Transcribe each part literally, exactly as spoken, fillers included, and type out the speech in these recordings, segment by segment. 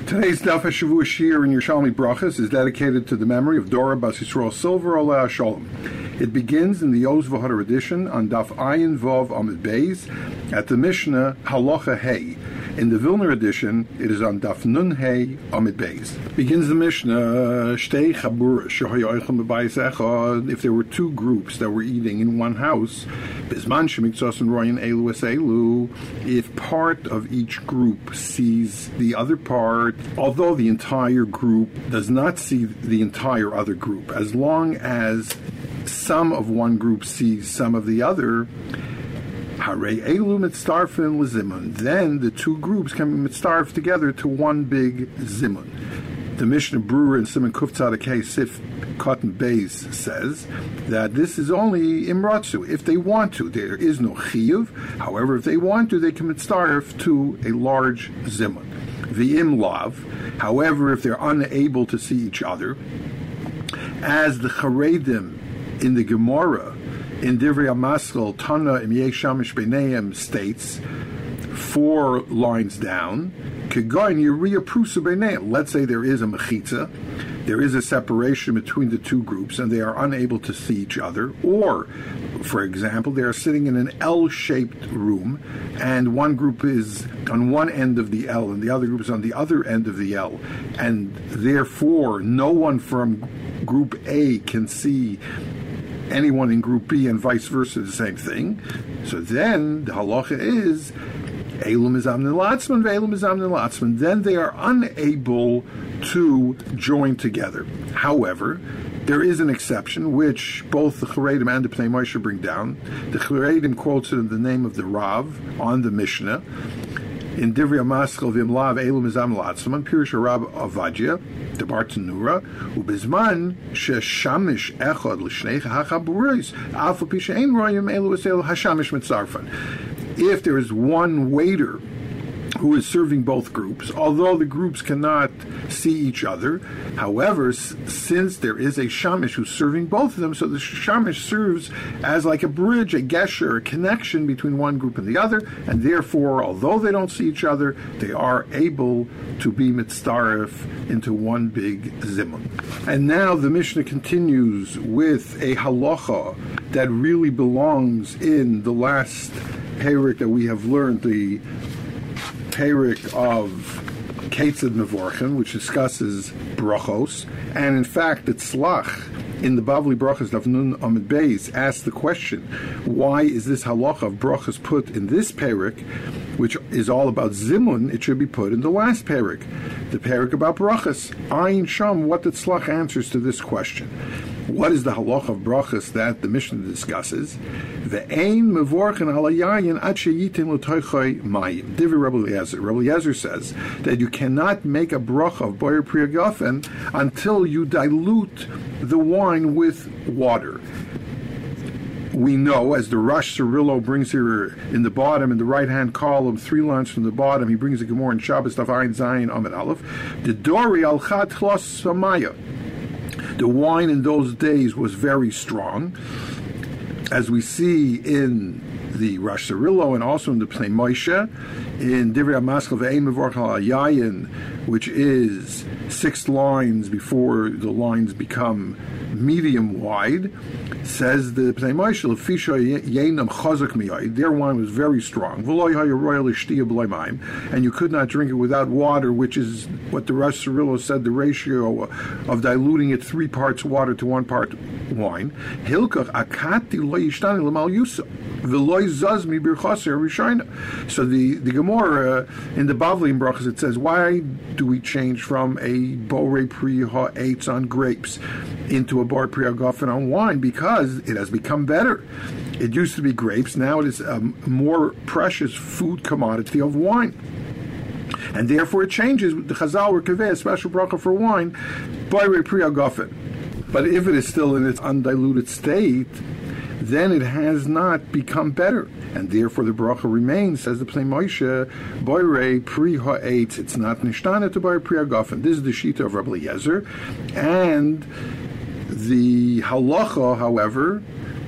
Today's Daf HaShavua Shir in Yerushalmi Brachas is dedicated to the memory of Dora Bas Yisrael Silver Oleh Shalom. It begins in the Oz V'Hadar edition on Daf Ayin Vav Amid Beis at the Mishnah Halacha Hey. In the Vilna edition, it is on Daf Nun Hey Amid Beis. Begins the Mishnah Shtei Chabur Shehoy Oichem B'Bayis Echad. If there were two groups that were eating in one house, Bizman Shemiktzos and Royan Elu Es Elu. If part of each group sees the other part, although the entire group does not see the entire other group, as long as some of one group sees some of the other, Harei Elu Mitztarfin L'Zimun. Then the two groups can be mitztarf together to one big zimun. The Mishnah Brewer in Simon Kuf Tzaddik Sif Cotton Beis says that this is only imratzu if they want to. There is no chiyuv. However, if they want to, they can mitztarf to a large zimun. V'im lav. However, if they're unable to see each other, as the Charedim in the Gemara in Divrei HaMaskal Tana Im Yesh Shamish B'neihem states, four lines down, Kegoin Yuriya Prusa B'neihem. Let's say there is a mechitza, there is a separation between the two groups, and they are unable to see each other. Or, for example, they are sitting in an L-shaped room, and one group is on one end of the L, and the other group is on the other end of the L, and therefore no one from Group A can see anyone in Group B, and vice versa, the same thing. So then the halacha is Eilum is Amnin Latzman, Ve'elum is Amnin Latzman. Then they are unable to join together. However, there is an exception, which both the Charedim and the Pnei Moshe bring down. The Charedim quotes it in the name of the Rav on the Mishnah. In Divrei HaMaskal V'imlav Eilum is Amnin Latzman, Pirush Rab Avadia, the Bartanura, Ubizman Sheshamish Echad L'Shnei HaChaburos Alpha Pisha Ein Royim Elu Esel Hashamish Mitzarfan. If there is one waiter who is serving both groups, although the groups cannot see each other, however, s- since there is a shamish who's serving both of them, so the shamish serves as like a bridge, a gesher, a connection between one group and the other, and therefore, although they don't see each other, they are able to be mitztaref into one big zimun. And now the Mishnah continues with a halacha that really belongs in the last Perik that we have learned, the Perik of Ketzad Mevorchen, which discusses brachos, and in fact, the Tzlach in the Bavli Brachos of Nun Amid Beis asks the question, why is this halacha of brachos put in this Perik, which is all about zimun? It should be put in the last Perik, the Perik about brachos. Ayin Sham, what the Tzlach answers to this question. What is the halacha of brachas that the Mishnah discusses? Ve'ein mevorchen alayayin ad sheyitin l'toichoi mayim. Divrei Rabbi Eliezer. Rabbi Eliezer says that you cannot make a bracha of boyer priya gafen until you dilute the wine with water. We know, as the Rosh Cirillo brings here in the bottom, in the right-hand column, three lines from the bottom, he brings a Gemara in Shabbos, Daf Ayin Zayin Amid Aleph, the Dori al Chad Chlos Samaya. The wine in those days was very strong, as we see in the Rosh Cirillo and also in the Pnei Moshe, in Divrei HaMaskal Ve'ein Mevorchen Al Yayin, which is six lines before the lines become medium wide, says the Pnei Moshe, L'fisha Yeinam Chazak Miyai, their wine was very strong, V'lo Yahya Royal Ishtiya B'lai Mayim, and you could not drink it without water, which is what the Rosh Cirillo said, the ratio of diluting it three parts water to one part wine. Hilkach Akati Lo Yishtani L'mal Yusa, V'lo Yizazmi Birchaser Rishayna. So the, the Gemara in the Bavli in Brachas, it says, why do we change from a Borei Pri Ha-Eitz on grapes into a Bar Pri Ha-Gafen on wine? Because it has become better. It used to be grapes, now it is a more precious food commodity of wine. And therefore it changes. The Chazal were kaveh, a special bracha for wine, Borei Pri Ha-Gafen. But if it is still in its undiluted state, then it has not become better. And therefore the bracha remains, says the Pnei Moshe, Borei Pri Ha-Eitz, it's not nishtana to Borei Pri Ha-Gafen. This is the Shita of Rabbi Eliezer. And the halacha, however,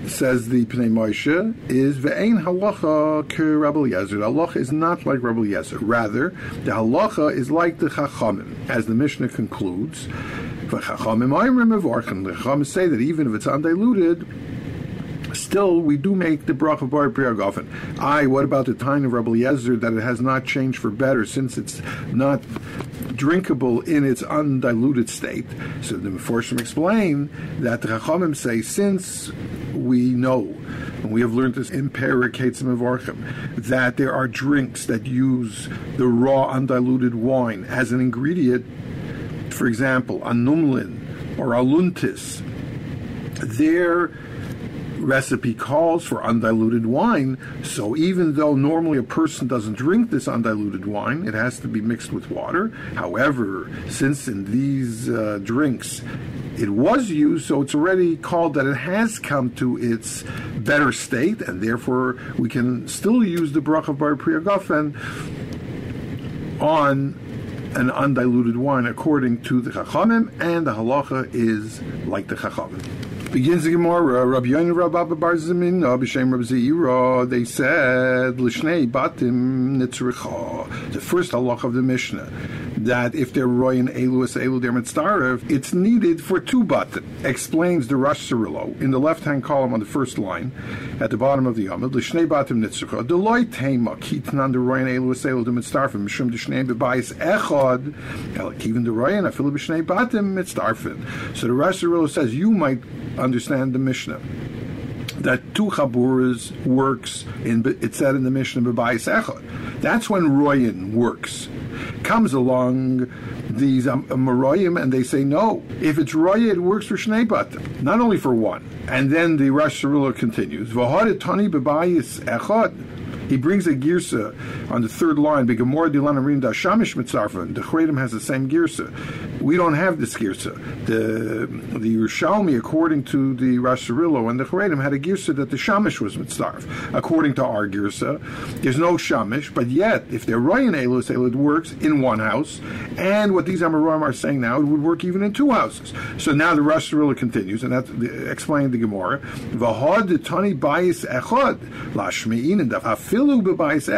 says the Pnei Moshe, is ve'ein halacha ke Rabbi Eliezer. The halacha is not like Rabbi Eliezer. Rather, the halacha is like the Chachamim, as the Mishnah concludes. The Chachamim say that even if it's undiluted, still we do make the bracha bar priyagofen. Aye, what about the time of Rabbi Eliezer that it has not changed for better since it's not drinkable in its undiluted state? So the Meforshim explain that the Chachamim say, since we know, and we have learned this in Perek Eitzim Mevorchim, that there are drinks that use the raw undiluted wine as an ingredient, for example, anumlin or aluntis, their recipe calls for undiluted wine, so even though normally a person doesn't drink this undiluted wine, it has to be mixed with water. However, since in these uh, drinks it was used, so it's already called that it has come to its better state, and therefore we can still use the bracha bar priyagofen on an undiluted wine according to the Chachamim, and the halacha is like the Chachamim. Begins the Gemara, Rabbi Yoina Rabbi Abba Bar Zimina, B'Shem Rabbi Zeira, they said, L'shnei batim nitzricha, the first halacha of the Mishnah, that if they're royin elu es elu they're mitzdarev, it's needed for two batim. Explains the Rosh Cirillo in the left-hand column on the first line, at the bottom of the Yamid, L'shnei batim nitzricha, Deloy tema, kitnan de royin elu es elu de mitzdarfim, Mishum de shnei bebayis echad, Elakivin de royin, afilu b'shnei batim mitzdarfim. So the Rosh Cirillo says, you might understand the Mishnah that two chaburas works in, it said in the Mishnah b'bayis echad. That's when royin works. Comes along these um, Maroyim and they say no. If it's roya, it works for shnei batim, not only for one. And then the Rosh Cirillo continues. V'had tani b'bayis echad. He brings a girsa on the third line. The Gemara Dilan Amrim Da Shamish Mitzarfan. The Chredim has the same girsa. We don't have this girsa. The the Yerushalmi, according to the Rosh Cirillo and the Chredim, had a girsa that the Shamish was Mitzarf. According to our girsa, there's no Shamish, but yet if they're Royan Elus, it works in one house. And what these Amoraim are saying now, it would work even in two houses. So now the Rosh Cirillo continues, and that's explained the Gemara. V'had Tani Bayis Echad Lashmi'in and Daf. So these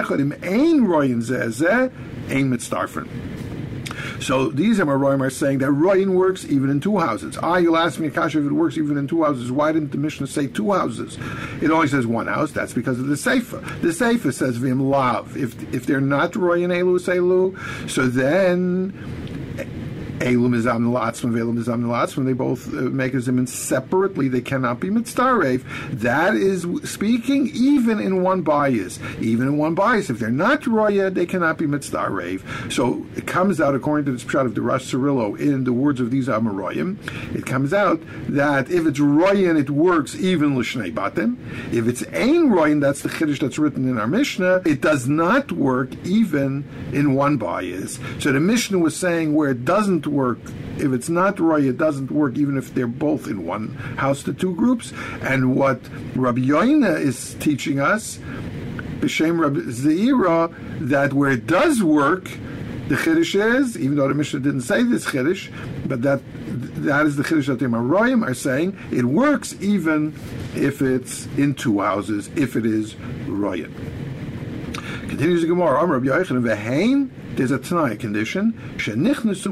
Amoraim are saying that royin works even in two houses. Ah, you'll ask me, Akasha, if it works even in two houses, why didn't the Mishnah say two houses? It only says one house. That's because of the Seifa. The Seifa says vim lav. If if they're not royin elu seilu, so then Elum is Amnel Atzman, Elum is Amnel Atzman. They both uh, make a zimun separately. They cannot be mitzdarev. That is speaking even in one bias. Even in one bias. If they're not roya, they cannot be mitzdarev. So it comes out, according to the pshat of the Rosh Cirillo, in the words of these Amoraim, it comes out that if it's roya and it works even l'shnei batim. If it's ein roya, that's the chiddush that's written in our Mishnah, it does not work even in one bias. So the Mishnah was saying where it doesn't work, if it's not roy, it doesn't work even if they're both in one house, the two groups. And what Rabbi Yoina is teaching us, B'Shem Rabbi Zeira, that where it does work, the chiddush is, even though the Mishnah didn't say this chiddush, but that that is the chiddush that the Amoraim are saying, it works even if it's in two houses, if it is roy. Continues the Gemara, Amar Rabbi Yochanan v'hein. There's a Tanai condition. It's only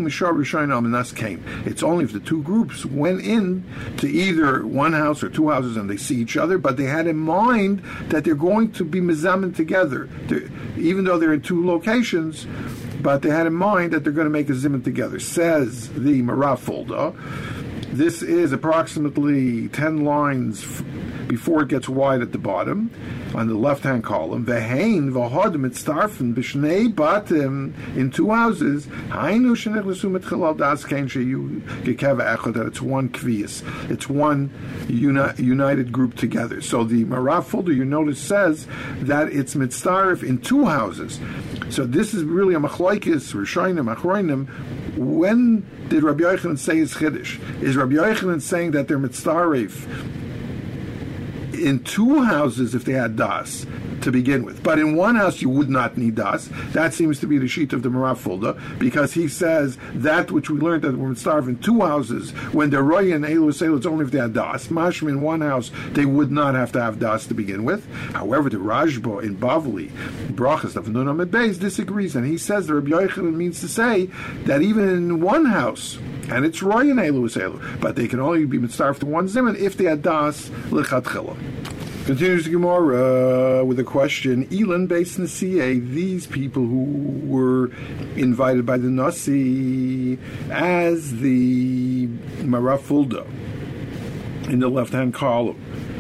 if the two groups went in to either one house or two houses and they see each other, but they had in mind that they're going to be mezamen together, they're, even though they're in two locations, but they had in mind that they're going to make a zimun together. Says the Marav Folda. This is approximately ten lines f- before it gets wide at the bottom, on the left-hand column. Ve'hein v'hod mitzdarfen b'shnei batim, in two houses. Hainu shenechlesu mitchilal das kein sheyu gekeva echad, that it's one kvius, it's one uni- united group together. So the Marav Folder, you notice, says that it's mitzdarf in two houses. So this is really a machlokes, rishonim, achronim. When did Rabbi Yochanan say his chiddush? Is Rabbi Yochanan saying that they're mitzdaref in two houses if they had das to begin with. But in one house you would not need das. That seems to be the sheet of the Marav Fulda, because he says that which we learned that we're starve in two houses when they're roy and elu selu, it's only if they had das. Mashma in one house they would not have to have das to begin with. However, the Rajbo in Bavli, Brachas of Nun Amid Beis, disagrees, and he says that Rabbi Yochanan means to say that even in one house, and it's roy and elu selu, but they can only be starved to one zimun if they had das lechatchila. Continues the Gemara uh, with a question. Elon based Nasiye, these people who were invited by the Nasi as the Marav Fulda in the left-hand column,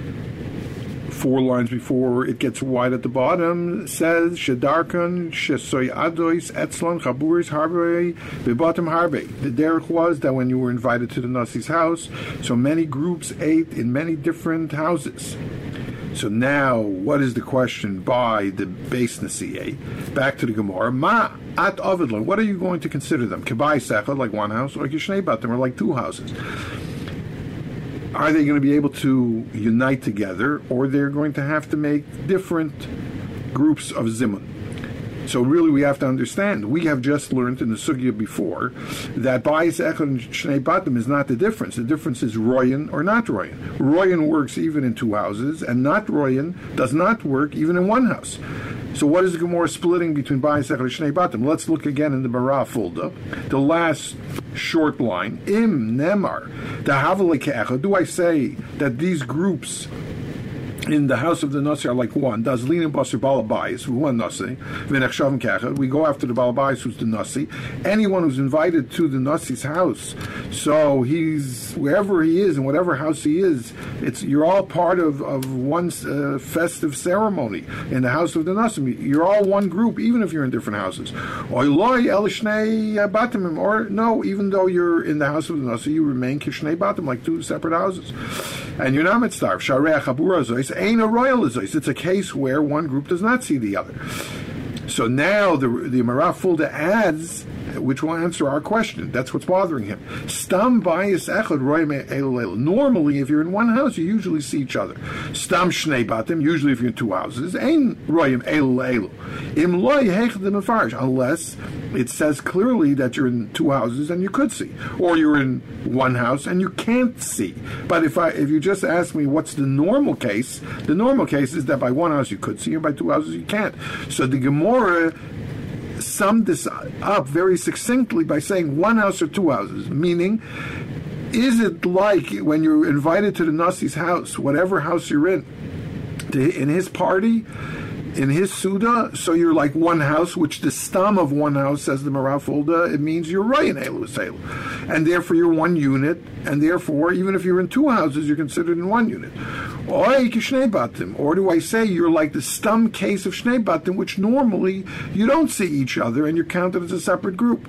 four lines before it gets wide at the bottom, says Shedarkan Shesoy Adois Etzlon Chaburis Harbe Bebatim Harbe. The derech was that when you were invited to the Nasi's house, so many groups ate in many different houses. So now, what is the question by the base Nasiye? Back to the Gemara. Ma at Ovidlon. What are you going to consider them? Kibai Sechad, like one house, or Kishnei Batim, or like two houses? Are they going to be able to unite together, or they're going to have to make different groups of zimun? So really we have to understand, we have just learned in the sugya before that Bayis Echad and Shnei Batim is not the difference. The difference is Royan or not Royan. Royan works even in two houses, and not Royan does not work even in one house. So what is the Gemara splitting between Bayis Echad and Shnei Batim? Let's look again in the Marav Fulda, the last short line. Im Nemar, the Havale Ke'echad. Do I say that these groups in the house of the Nasi are like one? Does Lina Basir Balabais, one Nasi, Vinechshavim Kechad, we go after the Balabais who's the Nasi. Anyone who's invited to the Nasi's house, so he's, wherever he is, in whatever house he is, it's you're all part of, of one uh, festive ceremony in the house of the Nasi. You're all one group, even if you're in different houses. Or no, even though you're in the house of the Nasi, you remain Kishnei Batim, like two separate houses. And you're not mitzvah. Sharei Chabura Zois ain't a royal Zois. It's a case where one group does not see the other. So now the the Marav Fulda adds, which will answer our question. That's what's bothering him. Stam Bayis Echad Roy Elu. Normally, if you're in one house, you usually see each other. Stam Shnei Batim. Usually, if you're in two houses, Ein Royim Elu. Im Loy Hechadim Mefarish. Unless it says clearly that you're in two houses and you could see, or you're in one house and you can't see. But if I if you just ask me what's the normal case, the normal case is that by one house you could see and by two houses you can't. So the Gemara summed this up very succinctly by saying one house or two houses, meaning, is it like when you're invited to the Nasi's house, whatever house you're in, to, in his party, in his Suda, so you're like one house, which the stam of one house, says the Marav Fulda, it means you're Rayan Elu Selu. And therefore you're one unit, and therefore, even if you're in two houses, you're considered in one unit. Or do I say you're like the stam case of Shnei Batim, which normally you don't see each other, and you're counted as a separate group.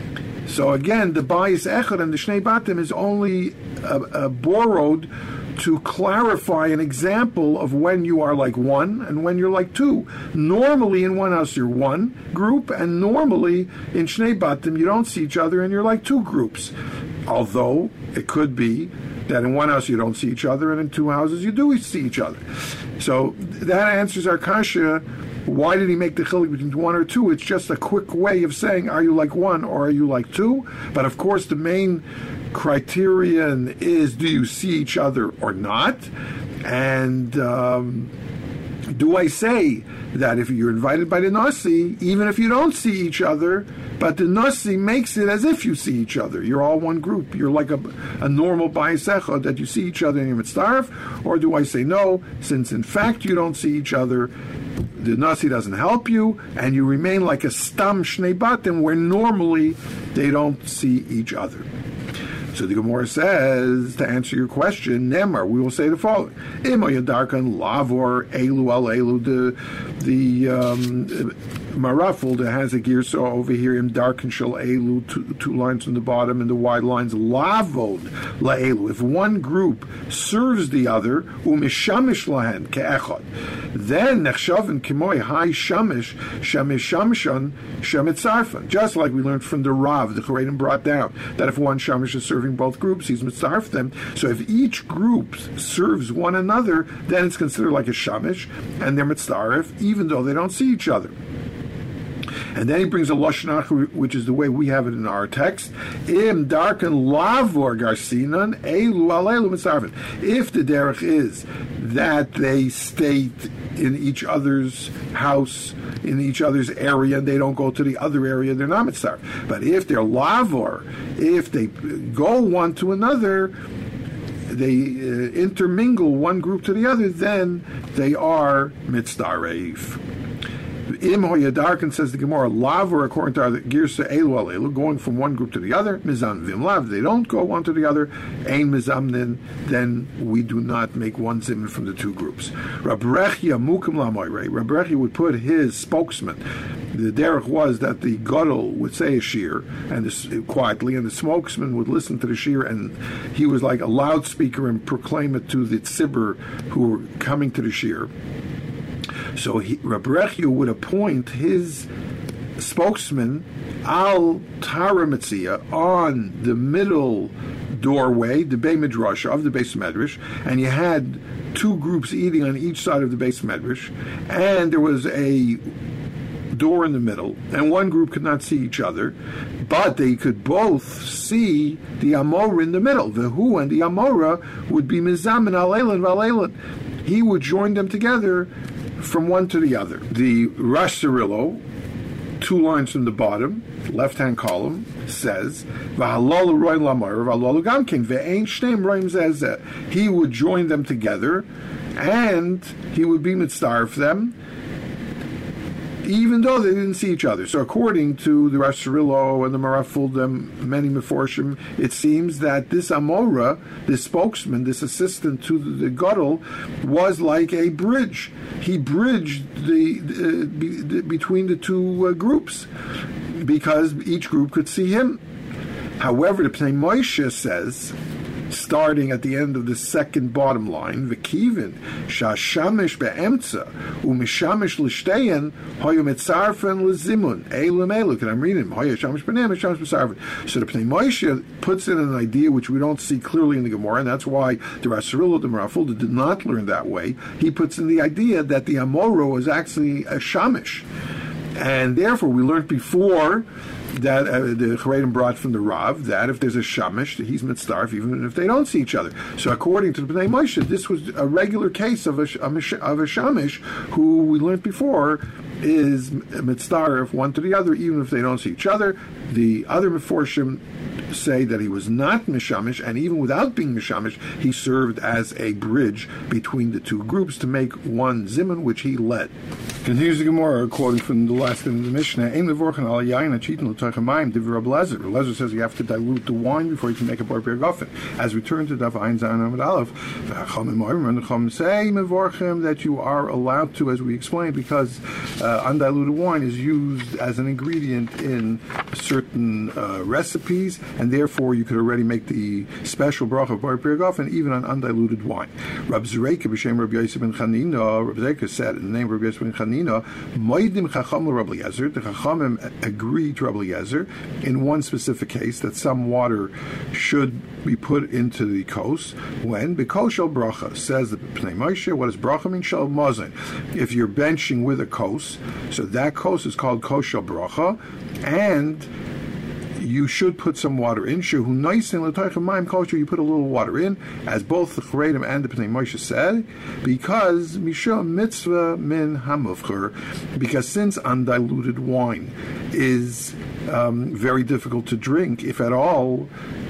So again, the Bayis Echad and the Shnei Batim is only uh, uh, borrowed to clarify an example of when you are like one and when you're like two. Normally in one house you're one group, and normally in Shnei Batim you don't see each other and you're like two groups. Although it could be that in one house you don't see each other and in two houses you do see each other. So that answers our kasha. Why did he make the chilik between one or two? It's just a quick way of saying, are you like one or are you like two? But of course the main criterion is, do you see each other or not? And um, do I say that if you're invited by the Nasi, even if you don't see each other, but the Nasi makes it as if you see each other, you're all one group, you're like a, a normal Bayis Echad that you see each other and you're mitzaref? Or do I say no, since in fact you don't see each other, the Nasi doesn't help you, and you remain like a stam Shnei Batim where normally they don't see each other? So the Gemara says, to answer your question, Nemar, we will say the following: Imo Yadarkan Lavor Elu Al Elu, the the um, Maraful that has a girsa over here in dark and shal elu, two, two lines from the bottom and the wide lines lavod laelu. If one group serves the other, umishamish lahen ke'echad, then nechshavin kimoy hai shamish shamishamishan shemitzarfan. Just like we learned from the Rav, the Charedim brought down that if one shamish is serving both groups, he's mitzarf them. So if each group serves one another, then it's considered like a shamish, and they're mitzaref, even though they don't see each other. And then he brings a lashon achar, which is the way we have it in our text. Im darken lavor garsinan elu alelu mitzarfen. If the derech is that they stay in each other's house, in each other's area, and they don't go to the other area, they're not mitzarf. But if they're lavor, if they go one to another, they uh, intermingle one group to the other, then they are mitzdaref. Im hoyadarkin, says the Gemara, laver, according to our girsa elu alelu, going from one group to the other, mizam vim lav, they don't go one to the other, ein mizam, then, then we do not make one zimun from the two groups. Rab Rechia mukim lamoyrei, Rab Rechia would put his spokesman, the derech was that the gadol would say a shir, and this, quietly, and the spokesman would listen to the shir, and he was like a loudspeaker and proclaim it to the tzibur who were coming to the shir. So he, Reb Rechia would appoint his spokesman al Tara Metzia on the middle doorway, the Beit Midrash of the Beis Medrash, and you had two groups eating on each side of the Beis Medrash, and there was a door in the middle, and one group could not see each other, but they could both see the Amora in the middle. The Hu and the Amora would be Mizamin Aleilan Valeilan. He would join them together from one to the other. The Rosh Cirillo, two lines from the bottom, left-hand column, says, he would join them together, and he would be mitzaref them, even though they didn't see each other. So according to the Rosh Cirillo and the Maraful, many Meforshim, it seems that this Amora, this spokesman, this assistant to the, the Gadol, was like a bridge. He bridged the, uh, be, the between the two uh, groups, because each group could see him. However, the Pnei Moshe says, starting at the end of the second bottom line, v'kivin shashamish be'emtza u'mishamish l'shteyen hoyu mitzarfen l'zimun eilum elu. Can I read him? Hoyu shamish b'neim shamish b'sarfen. So the Pnei Moshe puts in an idea which we don't see clearly in the Gemara, and that's why the Rosh Cirillo, the Maraful, did not learn that way. He puts in the idea that the Amora was actually a shamish, and therefore we learned before that uh, the Charedim brought from the Rav, that if there's a shamish, he's mitzdarf, even if they don't see each other. So according to the Bnei Moshe, this was a regular case of a, of a shamish, who we learned before is mitzdarf one to the other, even if they don't see each other. The other Meforshim say that he was not mishamish, and even without being mishamish, he served as a bridge between the two groups to make one zimun, which he led. Continues the Gemara, quoting from the last end of the Mishnah, Ein levorchen al yayin achitin l'tochamayim divrei Reb Lezer. Reb Lezer says you have to dilute the wine before you can make a bar pirgofen. As we turn to Daf Ayin Zayin Amud Aleph, v'chachamim orim, and the chachamim say mevorchem that you are allowed to, as we explained, because uh, undiluted wine is used as an ingredient in certain uh, recipes, and therefore you could already make the special bracha of bar pirgofen even on undiluted wine. Rab Zreika b'shem Rab Yosef ben Chanina, Rab Zreika said in the name of Rab Yosef ben Chanina, Moedim Chacham l'Rab Eliezer, the Chachamim agreed to Rab Eliezer in one specific case that some water should be put into the kos when b'kos shel bracha, says the Pnei Moshe. What does bracha mean? Shel mazon. If you're benching with a kos, so that kos is called kos shel bracha, and you should put some water in. Shehu noisin l'toichem mayim kosher. You put a little water in, as both the Charedim and the Pnei Moshe said, because mishum mitzvah min hamufcher, because since undiluted wine is um, very difficult to drink, if at all,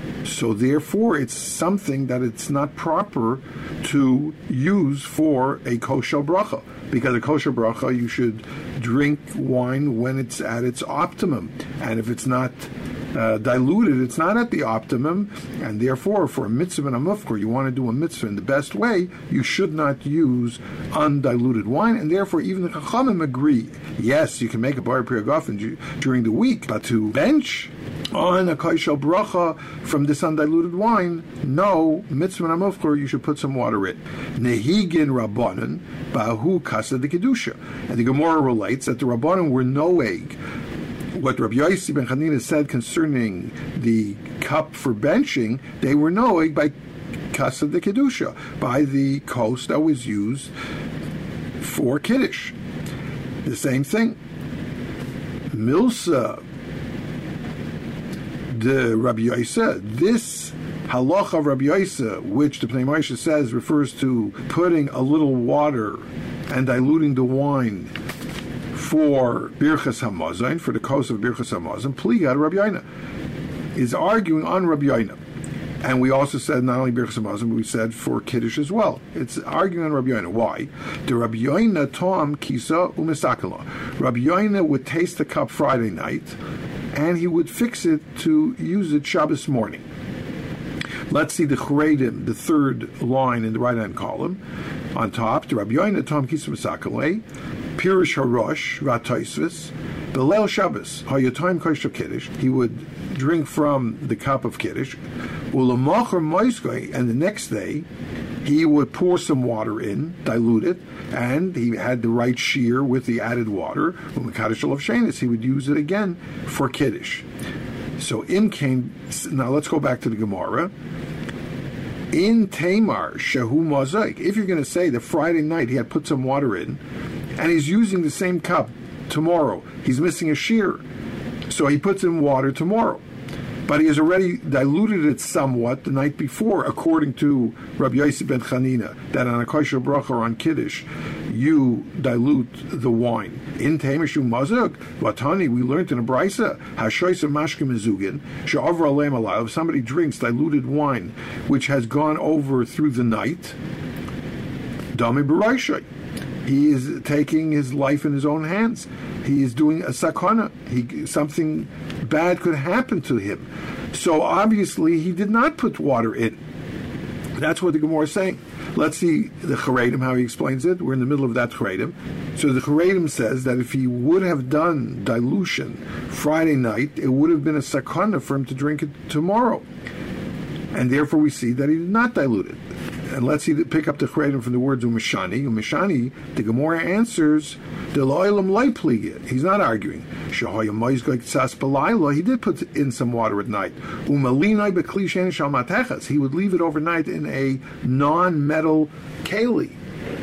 so therefore it's something that it's not proper to use for a kosher bracha. Because a kosher bracha, you should drink wine when it's at its optimum, and if it's not uh, diluted, it's not at the optimum, and therefore for a mitzvah and a mufkar, you want to do a mitzvah in the best way, you should not use undiluted wine, and therefore even the Chachamim agree. Yes, you can make a bar priyagofen during the week, but to bench on a kaishal bracha from this undiluted wine, no, mitzvah and a mufkar, you should put some water in. Nehigin rabbanan bahu kasa de kedusha, and the Gemara relates that the rabbanan were noeg. What Rabbi Yossi ben Chanina said concerning the cup for benching, they were noeg by kasa de kedusha, by the kos that was used for kiddush. The same thing. Milsa de Rabbi Yossi, this halacha of Rabbi Yossi, which the Pnei Moshe says refers to putting a little water and diluting the wine for Birchas Hamazon, for the kos of Birchas Hamazon, Pliga Rabbi Yoina, is arguing on Rabbi Yoina. And we also said not only Birchas Hamazon, but we said for Kiddush as well. It's arguing on Rabbi Yoina. Why? The Rabbi Yoina Tom Kisa Umisakala. Rabbi Yoina would taste the cup Friday night, and he would fix it to use it Shabbos morning. Let's see the Charedim, the third line in the right-hand column. On top, the Rabbi Yoina Tom Kisa Umisakala, Pirush Harosh Vataisvis, Belel Shabbos Hayotayim Koshel Kiddush. He would drink from the cup of Kiddush. Ulamachar Moiskoi, and the next day he would pour some water in, dilute it, and he had the right shear with the added water. Umakadosh of Shenis, he would use it again for Kiddush. So in came, now let's go back to the Gemara. In Tamar Shehu Mozaik, if you're going to say that Friday night he had put some water in, and he's using the same cup tomorrow, he's missing a shear, so he puts in water tomorrow. But he has already diluted it somewhat the night before, according to Rabbi Yossi ben Chanina, that on a kosher bracha or on Kiddush, you dilute the wine. In Tamishu Mazuk, Vatani, we learned in a Brisa, Hashoisa Mashke Mezugin, Sha'avra Aleim Alayv, if somebody drinks diluted wine which has gone over through the night, Dami Baraishai. He is taking his life in his own hands. He is doing a sakana. He, something bad could happen to him. So obviously he did not put water in. That's what the Gemara is saying. Let's see the Charedim, how he explains it. We're in the middle of that Charedim. So the Charedim says that if he would have done dilution Friday night, it would have been a sakana for him to drink it tomorrow. And therefore we see that he did not dilute it. And let's see, pick up the Charedim from the words Umishani. Umishani, the Gemara answers, the lo'ilam lay pliga. He's not arguing. Shahaya moizgoy tzas b'layla. He did put in some water at night. Umalinai b'kli shein shal matechas. He would leave it overnight in a non-metal keli.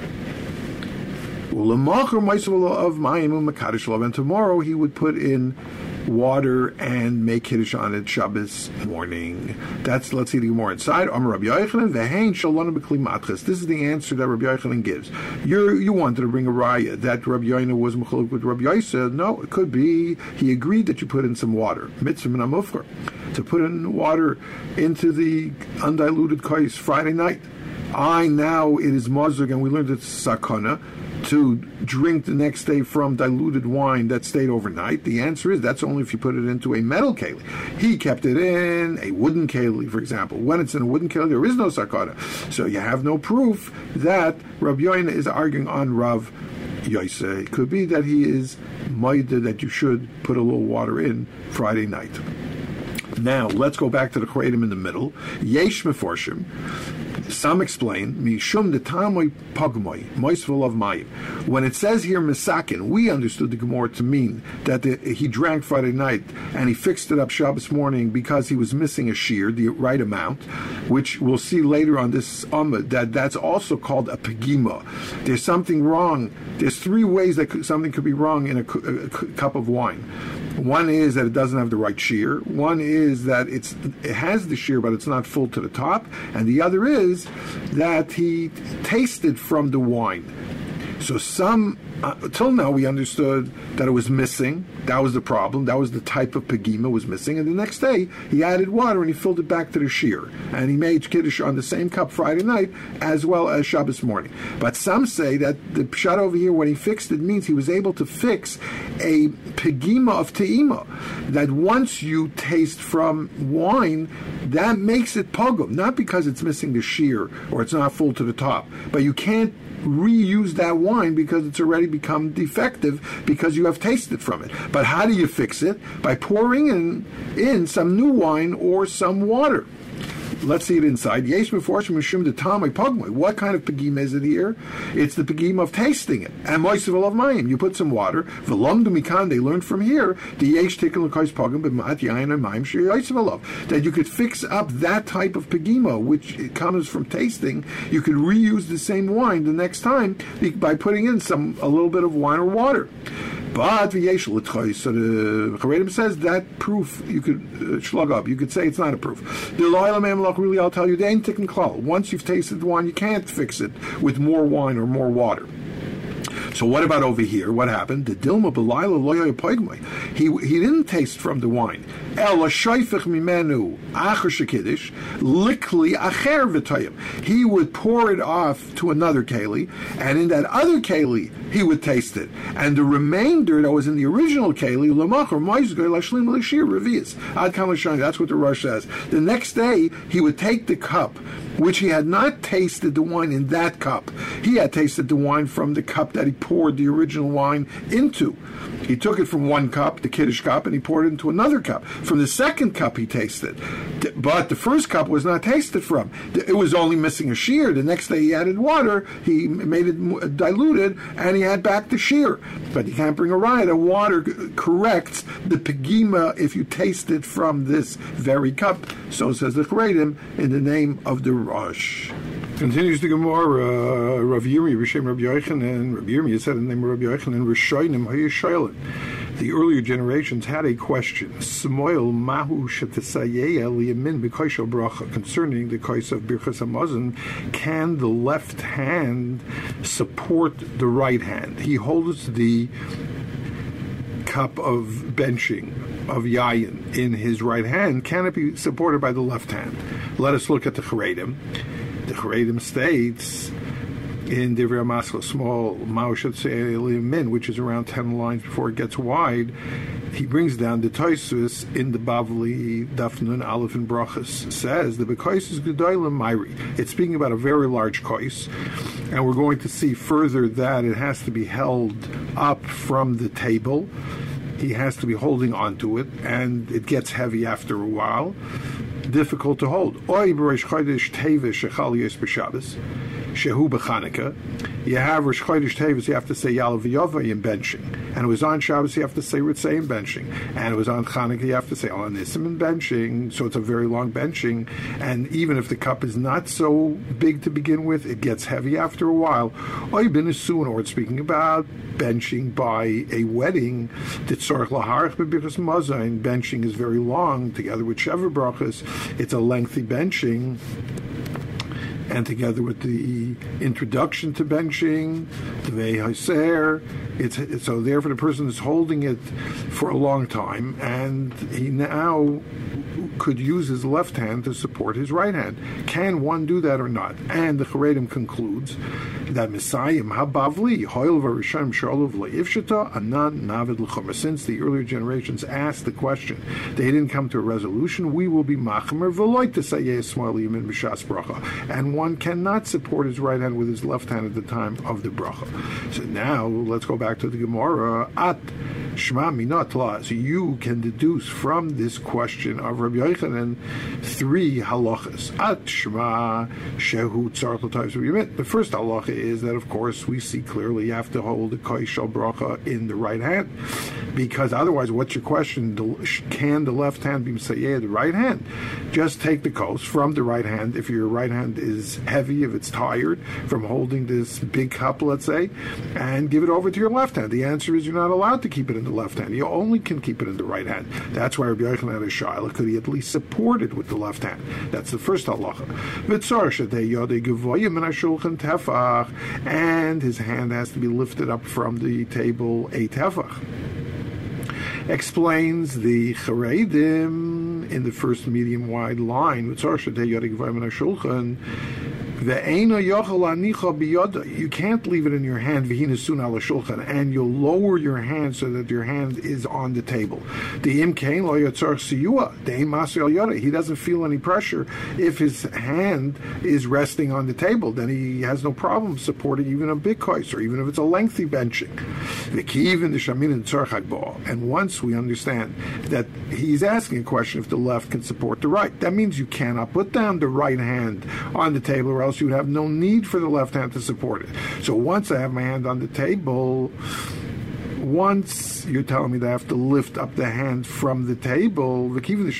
Ulamacher moisvel of mayim umakadosh lav. And tomorrow he would put in water and make Kiddush on it Shabbos morning. That's, let's see the Gemara inside. Amar Rabbi Yochanan, v'hein shalonu b'kli matchas. This is the answer that Rabbi Yochanan gives. You you wanted to bring a raya that Rabbi Yochanan was mechaluk with Rabbi Yossi. No, it could be he agreed that you put in some water. Mitzvah min hamufkar, to put in water into the undiluted kais Friday night. I now it is mazug, and we learned it's sakana to drink the next day from diluted wine that stayed overnight. The answer is that's only if you put it into a metal keli. He kept it in a wooden keli, for example. When it's in a wooden keli, there is no sakana. So you have no proof that Rabbi Yoina is arguing on Rav Yossi. It could be that he is maida that you should put a little water in Friday night. Now, let's go back to the Charedim in the middle. Yesh meforshim. Some explain, Mishum de Tamoy Pagmoy, Moisvul of Mayim. When it says here Misakin, we understood the Gemara to mean that the, he drank Friday night and he fixed it up Shabbos morning because he was missing a shear, the right amount, which we'll see later on this Amud, that that's also called a Pagima. There's something wrong. There's three ways that could, something could be wrong in a, a, a cup of wine. One is that it doesn't have the right shear. One is that it's it has the shear, but it's not full to the top. And the other is that he tasted from the wine. So some Uh, till now, we understood that it was missing. That was the problem. That was the type of pegima was missing. And the next day, he added water and he filled it back to the shear. And he made kiddush on the same cup Friday night as well as Shabbos morning. But some say that the pshat over here, when he fixed it, means he was able to fix a pegima of te'ima. That once you taste from wine, that makes it pogum. Not because it's missing the shear or it's not full to the top, but you can't reuse that wine because it's already become defective because you have tasted from it. But how do you fix it? By pouring in, in some new wine or some water. Let's see it inside. Yesh meforshim mishum de tamei pogmoi. What kind of pegima is it here? It's the pegima of tasting it. And moisavel of mayim. You put some water. V'lomdu mikan. They learned from here. The yesh tikkun l'kois pogim b'mat yayin and mayim sheyoisavel of. That you could fix up that type of pegima, which it comes from tasting. You could reuse the same wine the next time by putting in some a little bit of wine or water. But v'yesh l'tchois. So the Charedim says that proof you could uh, slug up. You could say it's not a proof. The loyal man really, I'll tell you, they ain't taking klal. Once you've tasted the wine, you can't fix it with more wine or more water. So what about over here? What happened? The dilma b'layla loya poigmai. He he didn't taste from the wine. El shayfich mimenu acher shekiddish likli acher v'tayim. He would pour it off to another keli, and in that other keli he would taste it, and the remainder that was in the original keli l'machor ma'izgay lashlim l'shir revius ad kam l'shani. That's what the Rosh says. The next day he would take the cup, which he had not tasted the wine in that cup. He had tasted the wine from the cup that he poured the original wine into. He took it from one cup, the Kiddush cup, and he poured it into another cup. From the second cup he tasted. But the first cup was not tasted from. It was only missing a shear. The next day he added water, he made it diluted, and he had back the shear. But you can't bring a riot. The water corrects the pegima if you taste it from this very cup. So says the Charedim in the name of the Rosh. Continues the Gemara, uh, Rav Yirmi, Rishem Rabbi Yochanan, Rav Yirmi said in the name of Rabbi Yochanan, Rishonim Hayishaylan. The earlier generations had a question, Smoil Mahu Shetasayeh Liyamin B'Koishel Bracha, concerning the Kois of Birchas Hamazon. Can the left hand support the right hand? He holds the cup of benching of yayin in his right hand. Can it be supported by the left hand? Let us look at the Charedim. The Charedim states in Divrei Maskil, small Ma'ushat Min, which is around ten lines before it gets wide, he brings down the Tosfos in the Bavli Daf Nun Aleph and Brachas, says the Bekois is Gedolim Mairi. It's speaking about a very large kois, and we're going to see further that it has to be held up from the table. He has to be holding onto it, and it gets heavy after a while. Difficult to hold. Oy b'Rosh Chodesh Teves shechal yes b'Shabbos shehu b'Chanukah. You have Rosh Chodesh Teves, you have to say Yalav V'Yova in benching, and it was on Shabbos you have to say Ritzay in benching, and it was on Chanukah you have to say Al Nisim in benching. So it's a very long benching, and even if the cup is not so big to begin with, it gets heavy after a while. Oy bin Esun, or it's speaking about benching by a wedding. Titzorach laharich b'Birchas Hamazon. Benching is very long, together with Shever Brachas. It's a lengthy benching, and together with the introduction to benching, the Vei Haser, it's, it's so therefore the person is holding it for a long time, and he now could use his left hand to support his right hand. Can one do that or not? And the Charedim concludes that Messiahim Habavli Hoil Varisham Shalov Leivshita Anan Navid L'Chomer. Since the earlier generations asked the question, they didn't come to a resolution. We will be Machmer Veloit to say Yismael Yemin B'Shas Bracha, and one cannot support his right hand with his left hand at the time of the bracha. So now let's go back to the Gemara. At Shema Minat La. So you can deduce from this question of Rabbi Yochanan three halachas. At Shema Shehu Tzar L'Tayv Yimit. The first halacha is that, of course, we see clearly you have to hold the koishal bracha in the right hand, because otherwise, what's your question? Can the left hand be Messiah the right hand? Just take the kos from the right hand. If your right hand is heavy, if it's tired from holding this big cup, let's say, and give it over to your left hand. The answer is you're not allowed to keep it in the left hand. You only can keep it in the right hand. That's why Rabbi Yochanan had a shaila. Could he at least support it with the left left hand. That's the first halacha. And his hand has to be lifted up from the table a tefach. Explains the Charedim in the first medium wide line. You can't leave it in your hand, and you'll lower your hand so that your hand is on the table. He doesn't feel any pressure if his hand is resting on the table. Then he has no problem supporting even a big kais, or even if it's a lengthy benching. And once we understand that he's asking a question if the left can support the right, that means you cannot put down the right hand on the table, or else you would have no need for the left hand to support it. So once I have my hand on the table, once you're telling me that I have to lift up the hand from the table,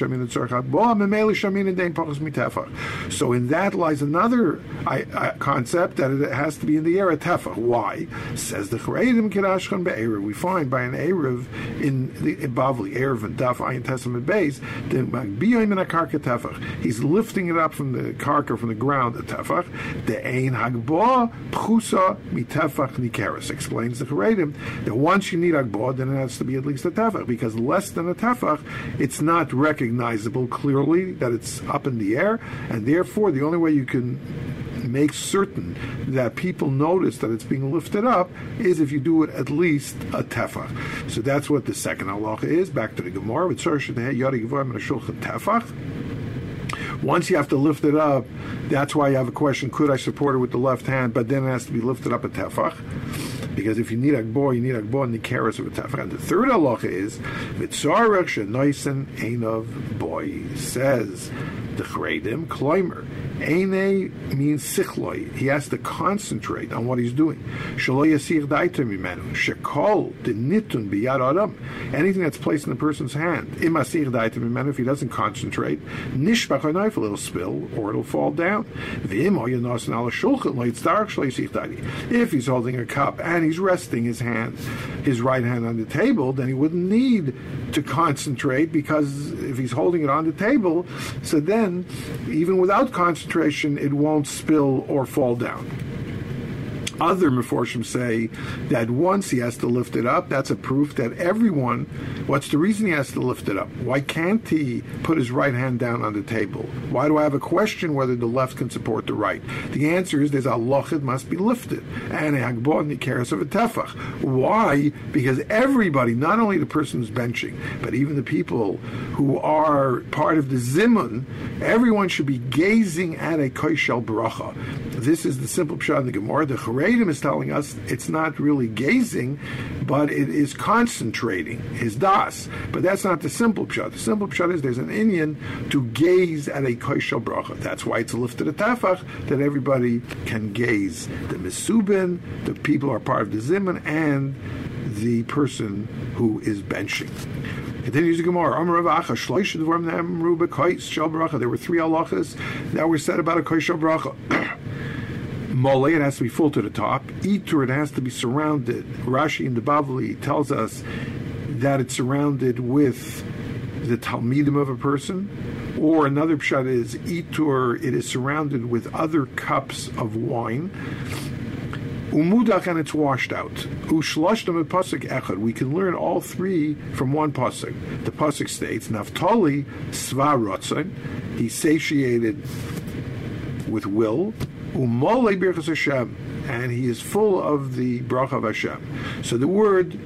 so in that lies another I, I, concept that it has to be in the air, a tefach. Why? Says the Charedim Kirashchan Be'erev. We find by an Erev in the Bavli, Erev and Daf Ayin Testament base, the Magbiyoim in a karka tefach. He's lifting it up from the karka, from the ground, a tefach. The Ein Hagbo Pchusa Mitefach Nikeres. Explains the Charedim that once you need Agbo, then it has to be at least a tefach, because less than a tefach, it's not recognizable clearly that it's up in the air, and therefore the only way you can make certain that people notice that it's being lifted up is if you do it at least a tefach. So that's what the second halacha is. Back to the Gemara. Once you have to lift it up, that's why you have a question, could I support it with the left hand, but then it has to be lifted up a tefach. Because if you need Agbo, you need Agbo in the keres of a tefach. And the third halacha is, Mitzarech shenoisen einov boy, says the Charedim, Kloimer. Eine means sichloi. He has to concentrate on what he's doing. Shelo yasir daita mimenu. Shekol denitun biyad adam. Anything that's placed in the person's hand. Im asir daita mimenu. If he doesn't concentrate, nishbach ha'nayf, it'll spill or it'll fall down. V'im hoyanos ala shulchan loyitzdarach shelo yasir daita. If he's holding a cup and he's resting his hand, his right hand on the table, then he wouldn't need to concentrate, because if he's holding it on the table, so then even without concentration, it won't spill or fall down. Other Meforshim say that once he has to lift it up, that's a proof that everyone, what's the reason he has to lift it up? Why can't he put his right hand down on the table? Why do I have a question whether the left can support the right? The answer is there's a loch, it must be lifted. And a hagbah in the keres of a tefach. Why? Because everybody, not only the person who's benching, but even the people who are part of the zimun, everyone should be gazing at a koshel bracha. This is the simple pshat in the Gemara. The Charedim is telling us it's not really gazing, but it is concentrating his das. But that's not the simple pshat. The simple pshat is there's an Indian to gaze at a koshel bracha. That's why it's lifted a tefach, that everybody can gaze. The mesubin, the people who are part of the zimun, and the person who is benching. Continues the Gemara. There were three halachas that were said about a koshel bracha. Mole, it has to be full to the top. Itur, it has to be surrounded. Rashi in the Bavli tells us that it's surrounded with the talmidim of a person. Or another pshat is Itur, it is surrounded with other cups of wine. Umudach, and it's washed out. Ushloshtam pasuk echad. We can learn all three from one pasuk. The pasuk states, Naftali sva rotzon. He's satiated with will. Umolei birchas Hashem, and he is full of the bracha of Hashem. So the word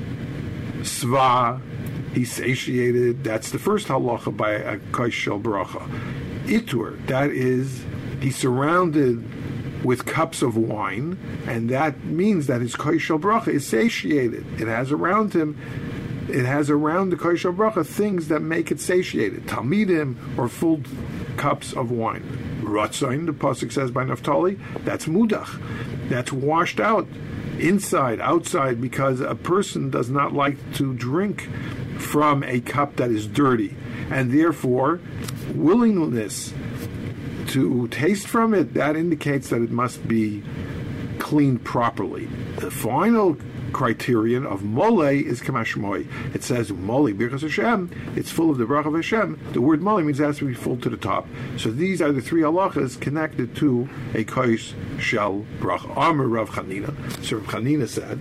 sva, he's satiated. That's the first halacha by a koshel bracha. Itur, that is, he's surrounded with cups of wine, and that means that his koshel bracha is satiated. It has around him, it has around the koshel bracha things that make it satiated. Talmidim, or full cups of wine. Ratzon, the pasuk says by Naphtali, that's mudach, that's washed out, inside, outside, because a person does not like to drink from a cup that is dirty, and therefore willingness to taste from it, that indicates that it must be cleaned properly. The final criterion of mole is kamashmoy. It says mole birchas Hashem. It's full of the bracha of Hashem. The word mole means it has to be full to the top. So these are the three halachas connected to a kois shel bracha. Amar Rav Chanina. So Rav Chanina said,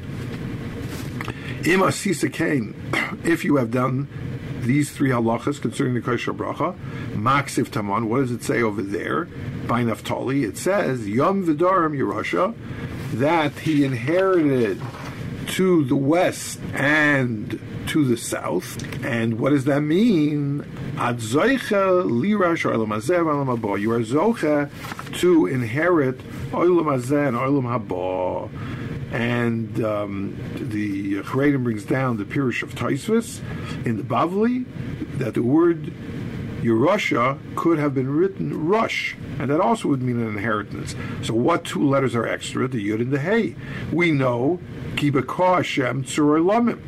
Im asisa kain, if you have done these three halachas concerning the kois shel bracha, maksiv tamon. What does it say over there? By Naphtali, it says Yom V'Darim Yerusha, that he inherited to the west and to the south. And what does that mean? Ad zoicha lirash olam hazeh v'olam haba. You are zocha to inherit olam hazeh and olam haba. And um, the Charedim brings down the Pirush of Tosfos in the Bavli that the word Yerusha could have been written Rush, and that also would mean an inheritance. So what two letters are extra? The Yud and the Hey. We know Ki b'ko Hashem tzuroi lamim,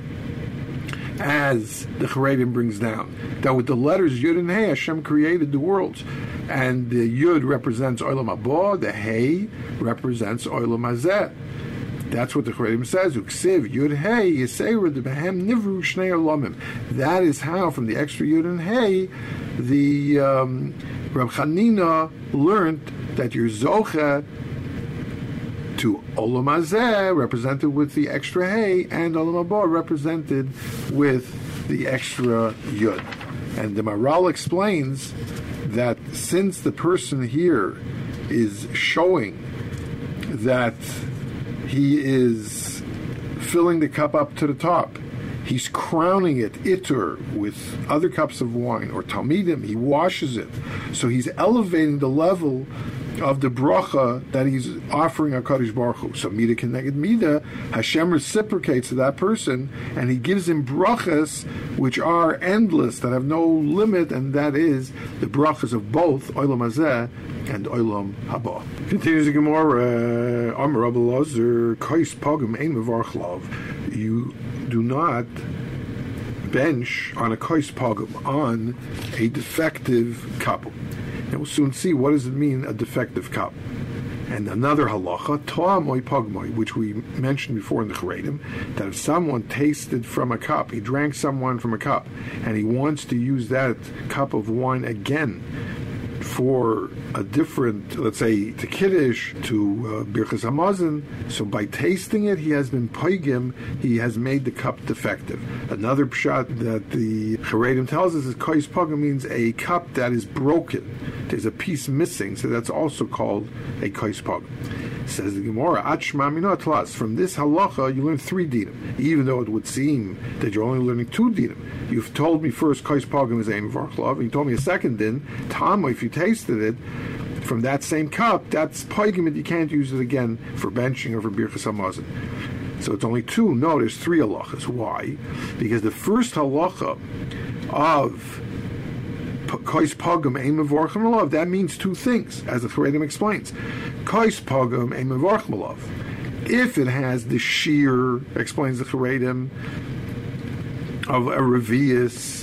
as the Charedim brings down, that with the letters Yud and Hey, Hashem created the worlds. And the Yud represents Olam Haba, the Hey represents Olam Hazeh. That's what the Charedim says. Uksiv Yud Hey Yisera the Behem Nivru Shnei Olamim. That is how, from the extra Yud and Hey, the um, Rav Chanina learned that your Zocha to Olam Hazeh represented with the extra Hey, and Olam Haba represented with the extra Yud. And the Maral explains that since the person here is showing that he is filling the cup up to the top, he's crowning it, itur, with other cups of wine, or talmidim, he washes it. So he's elevating the level of the bracha that he's offering HaKadosh Baruch Hu. So Mida Keneged Mida, Hashem reciprocates to that person, and he gives him brachas which are endless, that have no limit, and that is the brachas of both Olam Hazeh and Olam Haba. Continues the Gemara, Amar Rabbi Elazar, Kais Pagam Ein Mevarch Lav. You do not bench on a Kais Pagam, on a defective cup. And we'll soon see what does it mean, a defective cup. And another halacha, Ta'amoi Pagmoi, which we mentioned before in the Charedim, that if someone tasted from a cup, he drank someone from a cup, and he wants to use that cup of wine again for a different, let's say, to Kiddush, to uh, Birchas Hamazon, so by tasting it, he has been poigim, he has made the cup defective. Another pshat that the Charedim tells us is Kais Pagam means a cup that is broken. There's a piece missing, so that's also called a Kais Pagam. Says the Gemara, Achma Minot Tlas. From this halacha, you learn three dinim, even though it would seem that you're only learning two dinim. You've told me first Kais Pagam is Ein Mevarch Lav, and you told me a second din, Tama, if you tasted it from that same cup, that's Pagam, and you can't use it again for benching or for Birchas Hamazon. So it's only two. No, there's three halachas. Why? Because the first halacha of Kais Pagam Ein Mevarch Lav, that means two things, as the Charedim explains. Kais Pagam Ein Mevarch Lav. If it has the shear, explains the Charedim, of a revius,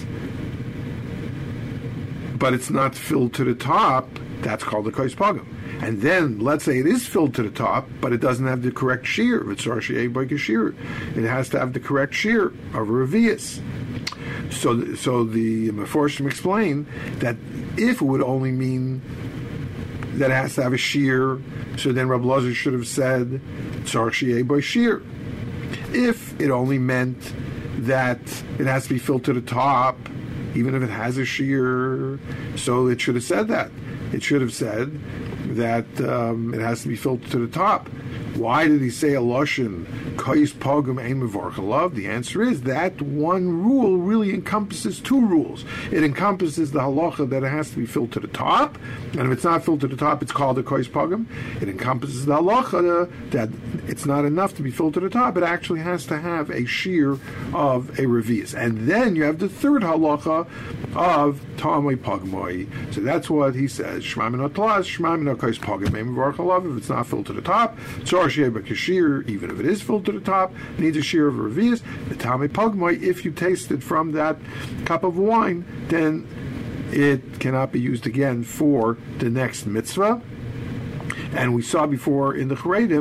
but it's not filled to the top, that's called a Kais Pagam. And then, let's say it is filled to the top, but it doesn't have the correct shear. It's Rashi Boika shear. It has to have the correct shear of a revius. So, so the Meforshim explain that if it would only mean that it has to have a shear, so then Rabbi Elazar should have said Tzar Shi'eh by shear. If it only meant that it has to be filled to the top, even if it has a shear, so it should have said that. It should have said that um, it has to be filled to the top. Why did he say a lashon Kais Pagam Ein Mevarch Lav? The answer is that one rule really encompasses two rules. It encompasses the halacha that it has to be filled to the top, and if it's not filled to the top, it's called a Kais Pagam. It encompasses the halacha that it's not enough to be filled to the top; it actually has to have a shear of a revius. And then you have the third halacha of Ta'amoi Pagmoi. So that's what he says: Shema Min Atlas, Shema Min Kais Pagam Ein Mevarch Lav. If it's not filled to the top, so even if it is filled to the top, it needs a shear of revius. The Ta'amoi Pagmoi, if you tasted from that cup of wine, then it cannot be used again for the next mitzvah. And we saw before in the Charedim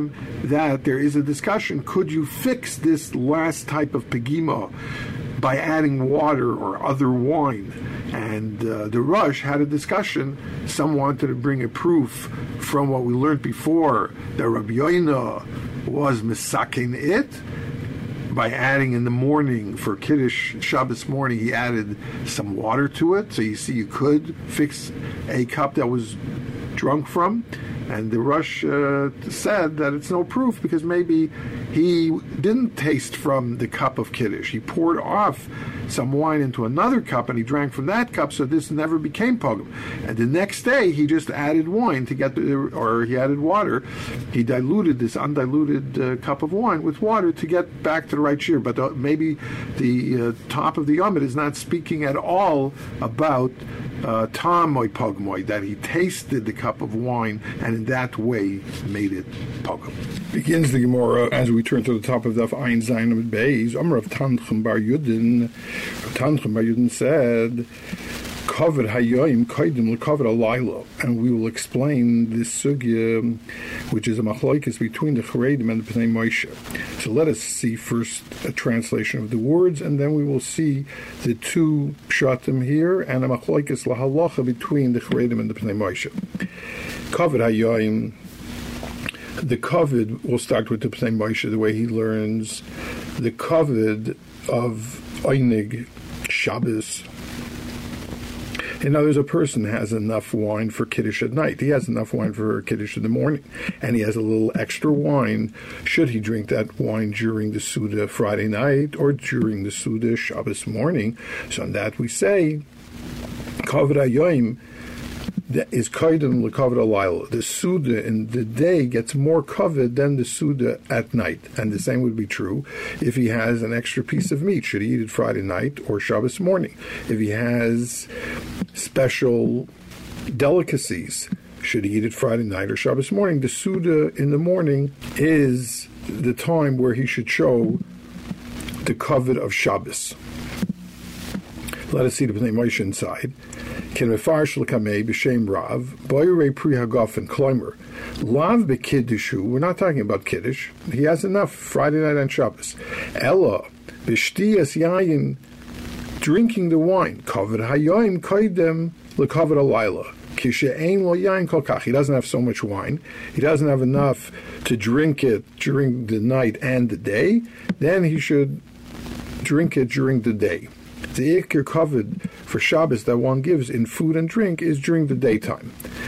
that there is a discussion, could you fix this last type of pegima by adding water or other wine? And uh, the Rush had a discussion. Some wanted to bring a proof from what we learned before that Rabbi Yoina was misakin it by adding in the morning for Kiddush Shabbos morning, he added some water to it. So you see, you could fix a cup that was drunk from. And the Rush uh, said that it's no proof because maybe he didn't taste from the cup of Kiddush. He poured off some wine into another cup and he drank from that cup, so this never became pogum. And the next day he just added wine to get, the, or he added water. He diluted this undiluted uh, cup of wine with water to get back to the right shear. But the, maybe the uh, top of the Yomid is not speaking at all about uh, Tamoy Pogmoy, that he tasted the cup of wine and in that way made it pogum. Begins the Gemara as we turn to the top of the Ein Zayin Amud Beis. Amar of Tanchem Bar Yudin. Tanchem Bar Yudin said, "Covered hayoim kaidim lecovered alayla," and we will explain this sugya, which is a machlokes between the Charedim and the Pnei Moshe. So let us see first a translation of the words, and then we will see the two pshatim here and a machlokes lahalacha between the Charedim and the Pnei Moshe. Covered hayoim. The covet, we'll start with the Pnei Moshe, the way he learns the covet of Einig Shabbos. In other words, a person has enough wine for Kiddush at night. He has enough wine for Kiddush in the morning, and he has a little extra wine. Should he drink that wine during the Suda Friday night or during the Suda Shabbos morning? So on that we say, Kavod HaYoim is kaidem lekavod alayla. The Suda in the day gets more covered than the Suda at night. And the same would be true if he has an extra piece of meat. Should he eat it Friday night or Shabbos morning? If he has special delicacies, should he eat it Friday night or Shabbos morning? The Suda in the morning is the time where he should show the covet of Shabbos. Let us see the Pnei Moshe inside. Ken mefarsh l'kamei b'shem Rav boyrei pri hagafen kloimer lav b'kiddushu. We're not talking about kiddush. He has enough Friday night and Shabbos. Ella b'shtiyas yayin, drinking the wine. Kavod hayoim kaidem lekavod alayla. Kishe'ein lo yayin kol kach. He doesn't have so much wine. He doesn't have enough to drink it during the night and the day. Then he should drink it during the day. The ikir covered for Shabbos that one gives in food and drink is during the daytime.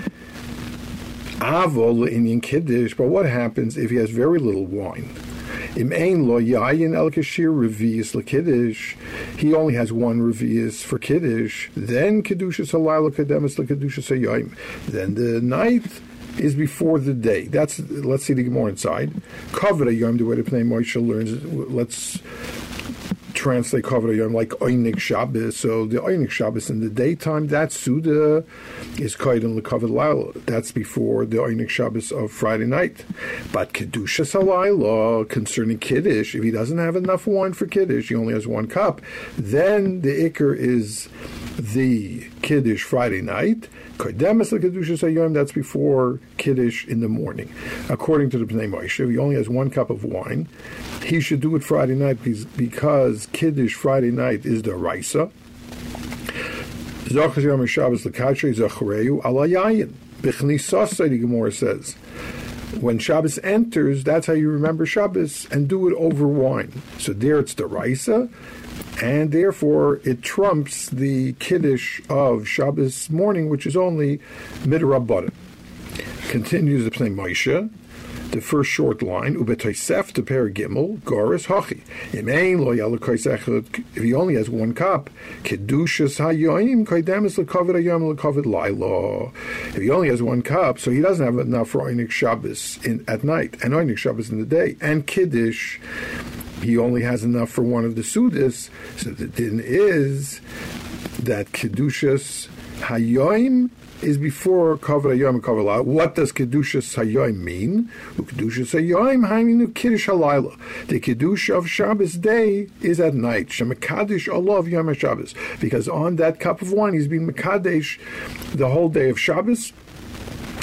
Avol in Kiddush, but what happens if he has very little wine? Im ein lo yayin el kashir revius lekiddush. He only has one revius for Kiddush. Then Kedushas halayla kademis lekedushas hayoim. Then the night is before the day. That's let's see the Gemara inside. Kavod hayom, the way the Pnei Moshe learns. Let's translate Kavod Hayom like Einig Shabbos. So the Einig Shabbos in the daytime, that Suda is Kaidem L'Kavod Laila. That's before the Einig Shabbos of Friday night. But Kedushas Halayla, concerning Kiddush, if he doesn't have enough wine for Kiddush, he only has one cup, then the Iker is the Kiddush Friday night. Kaidemis L'Kedushas Hayom, that's before Kiddush in the morning. According to the Pnei Moshe, if he only has one cup of wine, he should do it Friday night because Kiddush Friday night is the Raisa. Zachas Yom Shabbos L'Kachrei Zachareu Ala Yayin. B'chnisasai, the Gemara says. When Shabbos enters, that's how you remember Shabbos, and do it over wine. So there it's the Raisa, and therefore it trumps the Kiddush of Shabbos morning, which is only Midrabanan. Continues the Pnei Moshe, the first short line, Ubetoisef to Per Gimel, Goris Hachi. If he only has one cup, Kedushas Hayoim, Kaidemis L'Kavod Hayom L'Kavod Laila. If he only has one cup, so he doesn't have enough for Einik Shabbos in, at night, and Einik Shabbos in the day, and Kiddush, he only has enough for one of the Sudas. So the din is that Kedushas Hayoim is before Kavod Hayom and Kavod Laila. What does Kedushas Hayoim mean? Kedushas Hayoim Haiminu Kiddush Halayla. The Kiddush of Shabbos day is at night. Shemakadesh Allah of Yom HaShabbos. Because on that cup of wine he's being Makadesh the whole day of Shabbos.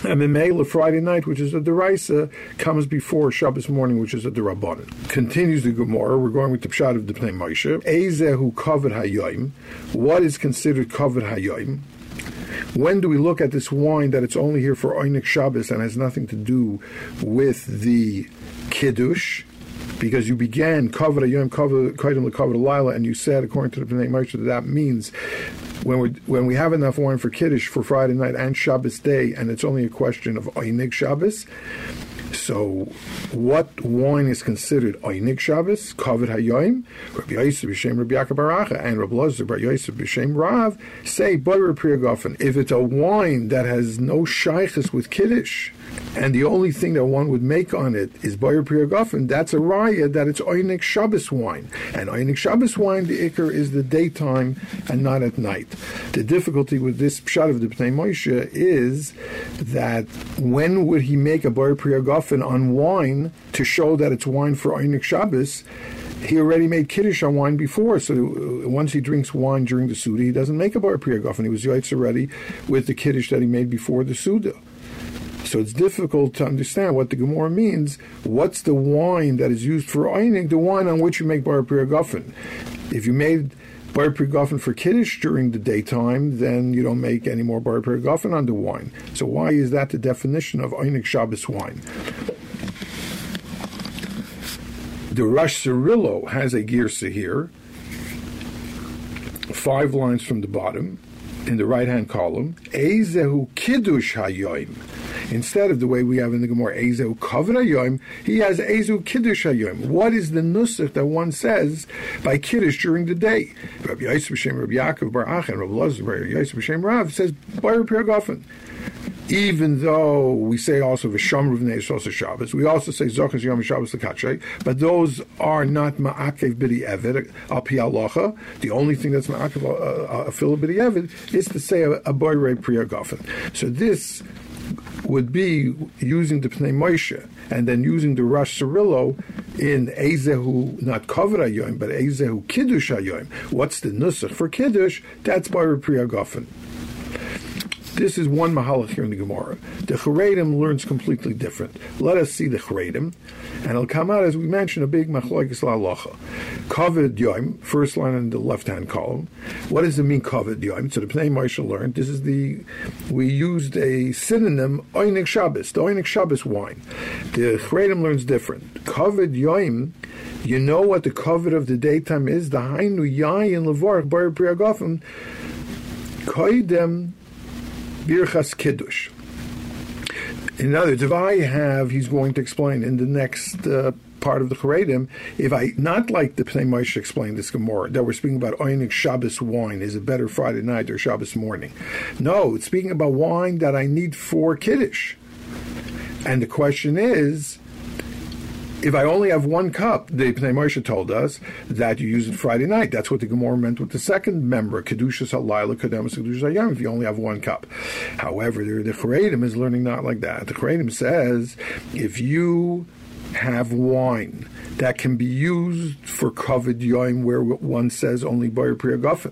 And Memela Friday night, which is a deraisa, comes before Shabbos morning, which is a derabbanan. Continues the Gemara. We're going with the pshat of the Pnei Moshe. Ezehu kavod hayoim. What is considered kavod hayoim? When do we look at this wine that it's only here for Oynik Shabbos and has nothing to do with the Kiddush? Because you began kavod hayoim, kavod kodim lekavod halayla, and you said, according to the Pnei Moshe, that that means when we when we have enough wine for Kiddush for Friday night and Shabbos day, and it's only a question of Oynik Shabbos. So, what wine is considered Oynik Shabbos? Kavod hayoim. Rabbi Yosef b'shem Rabbi Yaakov bar Acha and Rabbi Lozer bar Yosef b'shem Rav say boirer priya gofen. If it's a wine that has no shaychus with Kiddush, and the only thing that one would make on it is boirer priya gofen, that's a raya that it's Oynik Shabbos wine. And Oynik Shabbos wine, the ikar is the daytime and not at night. The difficulty with this pshat of the Pnei Moshe is that when would he make a boirer priya gofen on wine to show that it's wine for Oynik Shabbos? He already made Kiddush on wine before, so once he drinks wine during the Suda, he doesn't make a bar priya gofen. He was yaitz already with the Kiddush that he made before the Suda. So it's difficult to understand what the Gemara means. What's the wine that is used for Oynik? The wine on which you make bar priya gofen. If you made bar priya gofen for Kiddush during the daytime, then you don't make any more bar priya gofen on the wine. So why is that the definition of Oynik Shabbos wine? The Rosh Cirillo has a girsa here, five lines from the bottom, in the right-hand column. Ezehu kiddush hayoim. Instead of the way we have in the Gemara, Ezehu kavod hayoim, he has Ezehu kiddush hayoim. What is the nusach that one says by kiddush during the day? Rabbi Yosef b'shem Rabbi Yaakov bar Acha and Rabbi Lozer bar Yosef b'shem Rav says boirer priya gofen. Even though we say also V'shamru v'nei Yisrael Shabbos, we also say Zochas Yom Shabbos L'Kachay, but those are not Ma'akev B'di Eved, Al Pi Halacha. The only thing that's Ma'akev Afilu B'di Eved is to say a, a boirer priya gofen. So this would be using the Pnei Moshe and then using the Rosh Cirillo in Ezehu, not Kavod hayoim, but Ezehu Kiddush hayoim. What's the nusach for Kiddush? That's boirer priya gofen. This is one mahalach here in the Gemara. The Charedim learns completely different. Let us see the Charedim, and it'll come out, as we mentioned, a big machlokes la'alacha. Kavod yoim, first line in the left-hand column. What does it mean, kavod yoim? So the Pnei Moshe learned, this is the, we used a synonym, Oynik Shabbos, the Oynik Shabbos wine. The Charedim learns different. Kavod yoim, you know what the kavod of the daytime is? The hainu yayin levarach boirer priya gofen, koidem Birchas Kiddush. In other words, if I have, he's going to explain in the next uh, part of the Charedim, if I, not like the Pnei Moshe explained this Gemara, that we're speaking about Oynik Shabbos wine, is it better Friday night or Shabbos morning? No, it's speaking about wine that I need for Kiddush. And the question is, if I only have one cup, the Pnei Moshe told us that you use it Friday night. That's what the Gemara meant with the second member, Kedushas Halayla, Kedemus Kedushas Hayom, if you only have one cup. However, the, the Charedim is learning not like that. The Charedim says, if you have wine that can be used for kavod yoim, where one says only boirer priya gofen,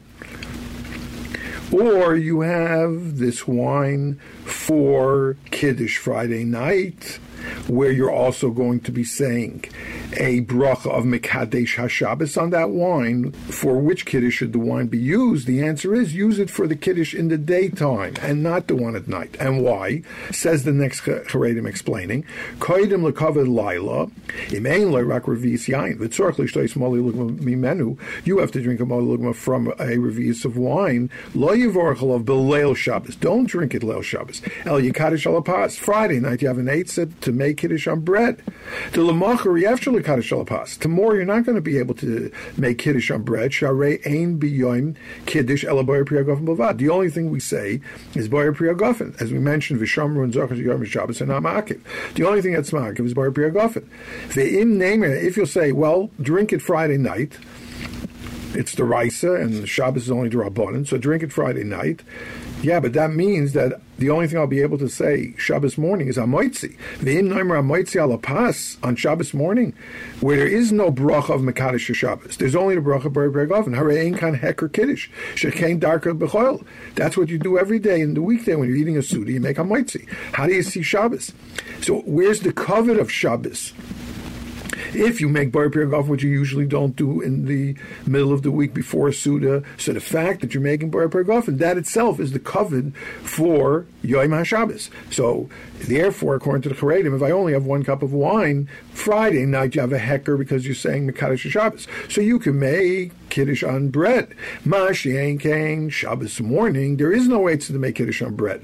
or you have this wine for Kiddush Friday night, where you're also going to be saying a bracha of Mekadesh HaShabbos on that wine. For which Kiddush should the wine be used? The answer is, use it for the Kiddush in the daytime and not the one at night. And why? Says the next Charedim explaining, Koidim lekavod laila, im ein lo rak revi'is yain, v'tzorach l'shtois mali lugma mimenu, you have to drink a mali lugma from a revi'is of wine, lo yivorach alav b'leil Shabbos, don't drink it leil Shabbos, el yikadesh al hapas, Friday night you have an eitzah to make Kiddush on bread. To l'machar yefshel l'kadesh al hapas, tomorrow you're not going to be able to make Kiddush on bread, sharei ein biyoim Kiddush ela boirer priya gofen b'lvad. The only thing we say is boirer priya gofen, as we mentioned, v'shamru and zochas yom Shabbos and not ma'akiv. The only thing that's ma'akiv is boirer priya gofen. Ve'im neimer, if you'll say, well, drink it Friday night, it's the Raisa, and the Shabbos is only the Rabbanan, so drink it Friday night. Yeah, but that means that the only thing I'll be able to say Shabbos morning is Amoitzi. V'im noimer Amoitzi ala pas on Shabbos morning, where there is no bracha of Mekadosh Shabbos. There's only the bracha of Bar Gofen. Hare ein kan heker kiddush. Shekein darka b'choil. That's what you do every day in the weekday when you're eating a Suda. You make Amoitzi. How do you see Shabbos? So where's the covet of Shabbos? If you make Bar Gofen, which you usually don't do in the middle of the week before Suda, so the fact that you're making Bar Gofen, that itself is the covet for Yom HaShabbos. So, therefore, according to the Charedim, if I only have one cup of wine, Friday night you have a hecker because you're saying Mekadosh Shabbos. So you can make Kiddush on bread. Mashi Ein Kain, Shabbos morning, there is no way to make Kiddush on bread.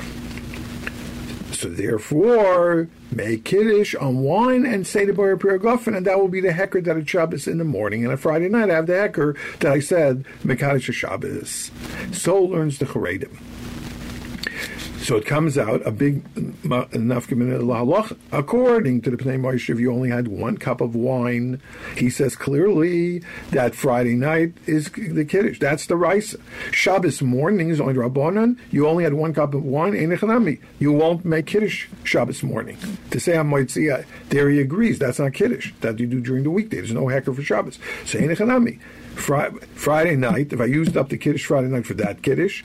So therefore, make Kiddush on wine and say the Bar Gofen, and that will be the hecker that it's Shabbos in the morning. And on Friday night, I have the hecker that I said, Mekadosh Shabbos. So learns the Charedim. So it comes out a big nafkamina lahaloch. According to the Pnei Moshe, if you only had one cup of wine, he says clearly that Friday night is the Kiddush. That's the rice. Shabbos morning is only Rabbanan. You only had one cup of wine. You won't make Kiddush Shabbos morning. To say Amoitzi, there he agrees. That's not Kiddush. That you do during the weekday. There's no hecker for Shabbos. Say Einechanami. Friday night, if I used up the Kiddush Friday night for that Kiddush,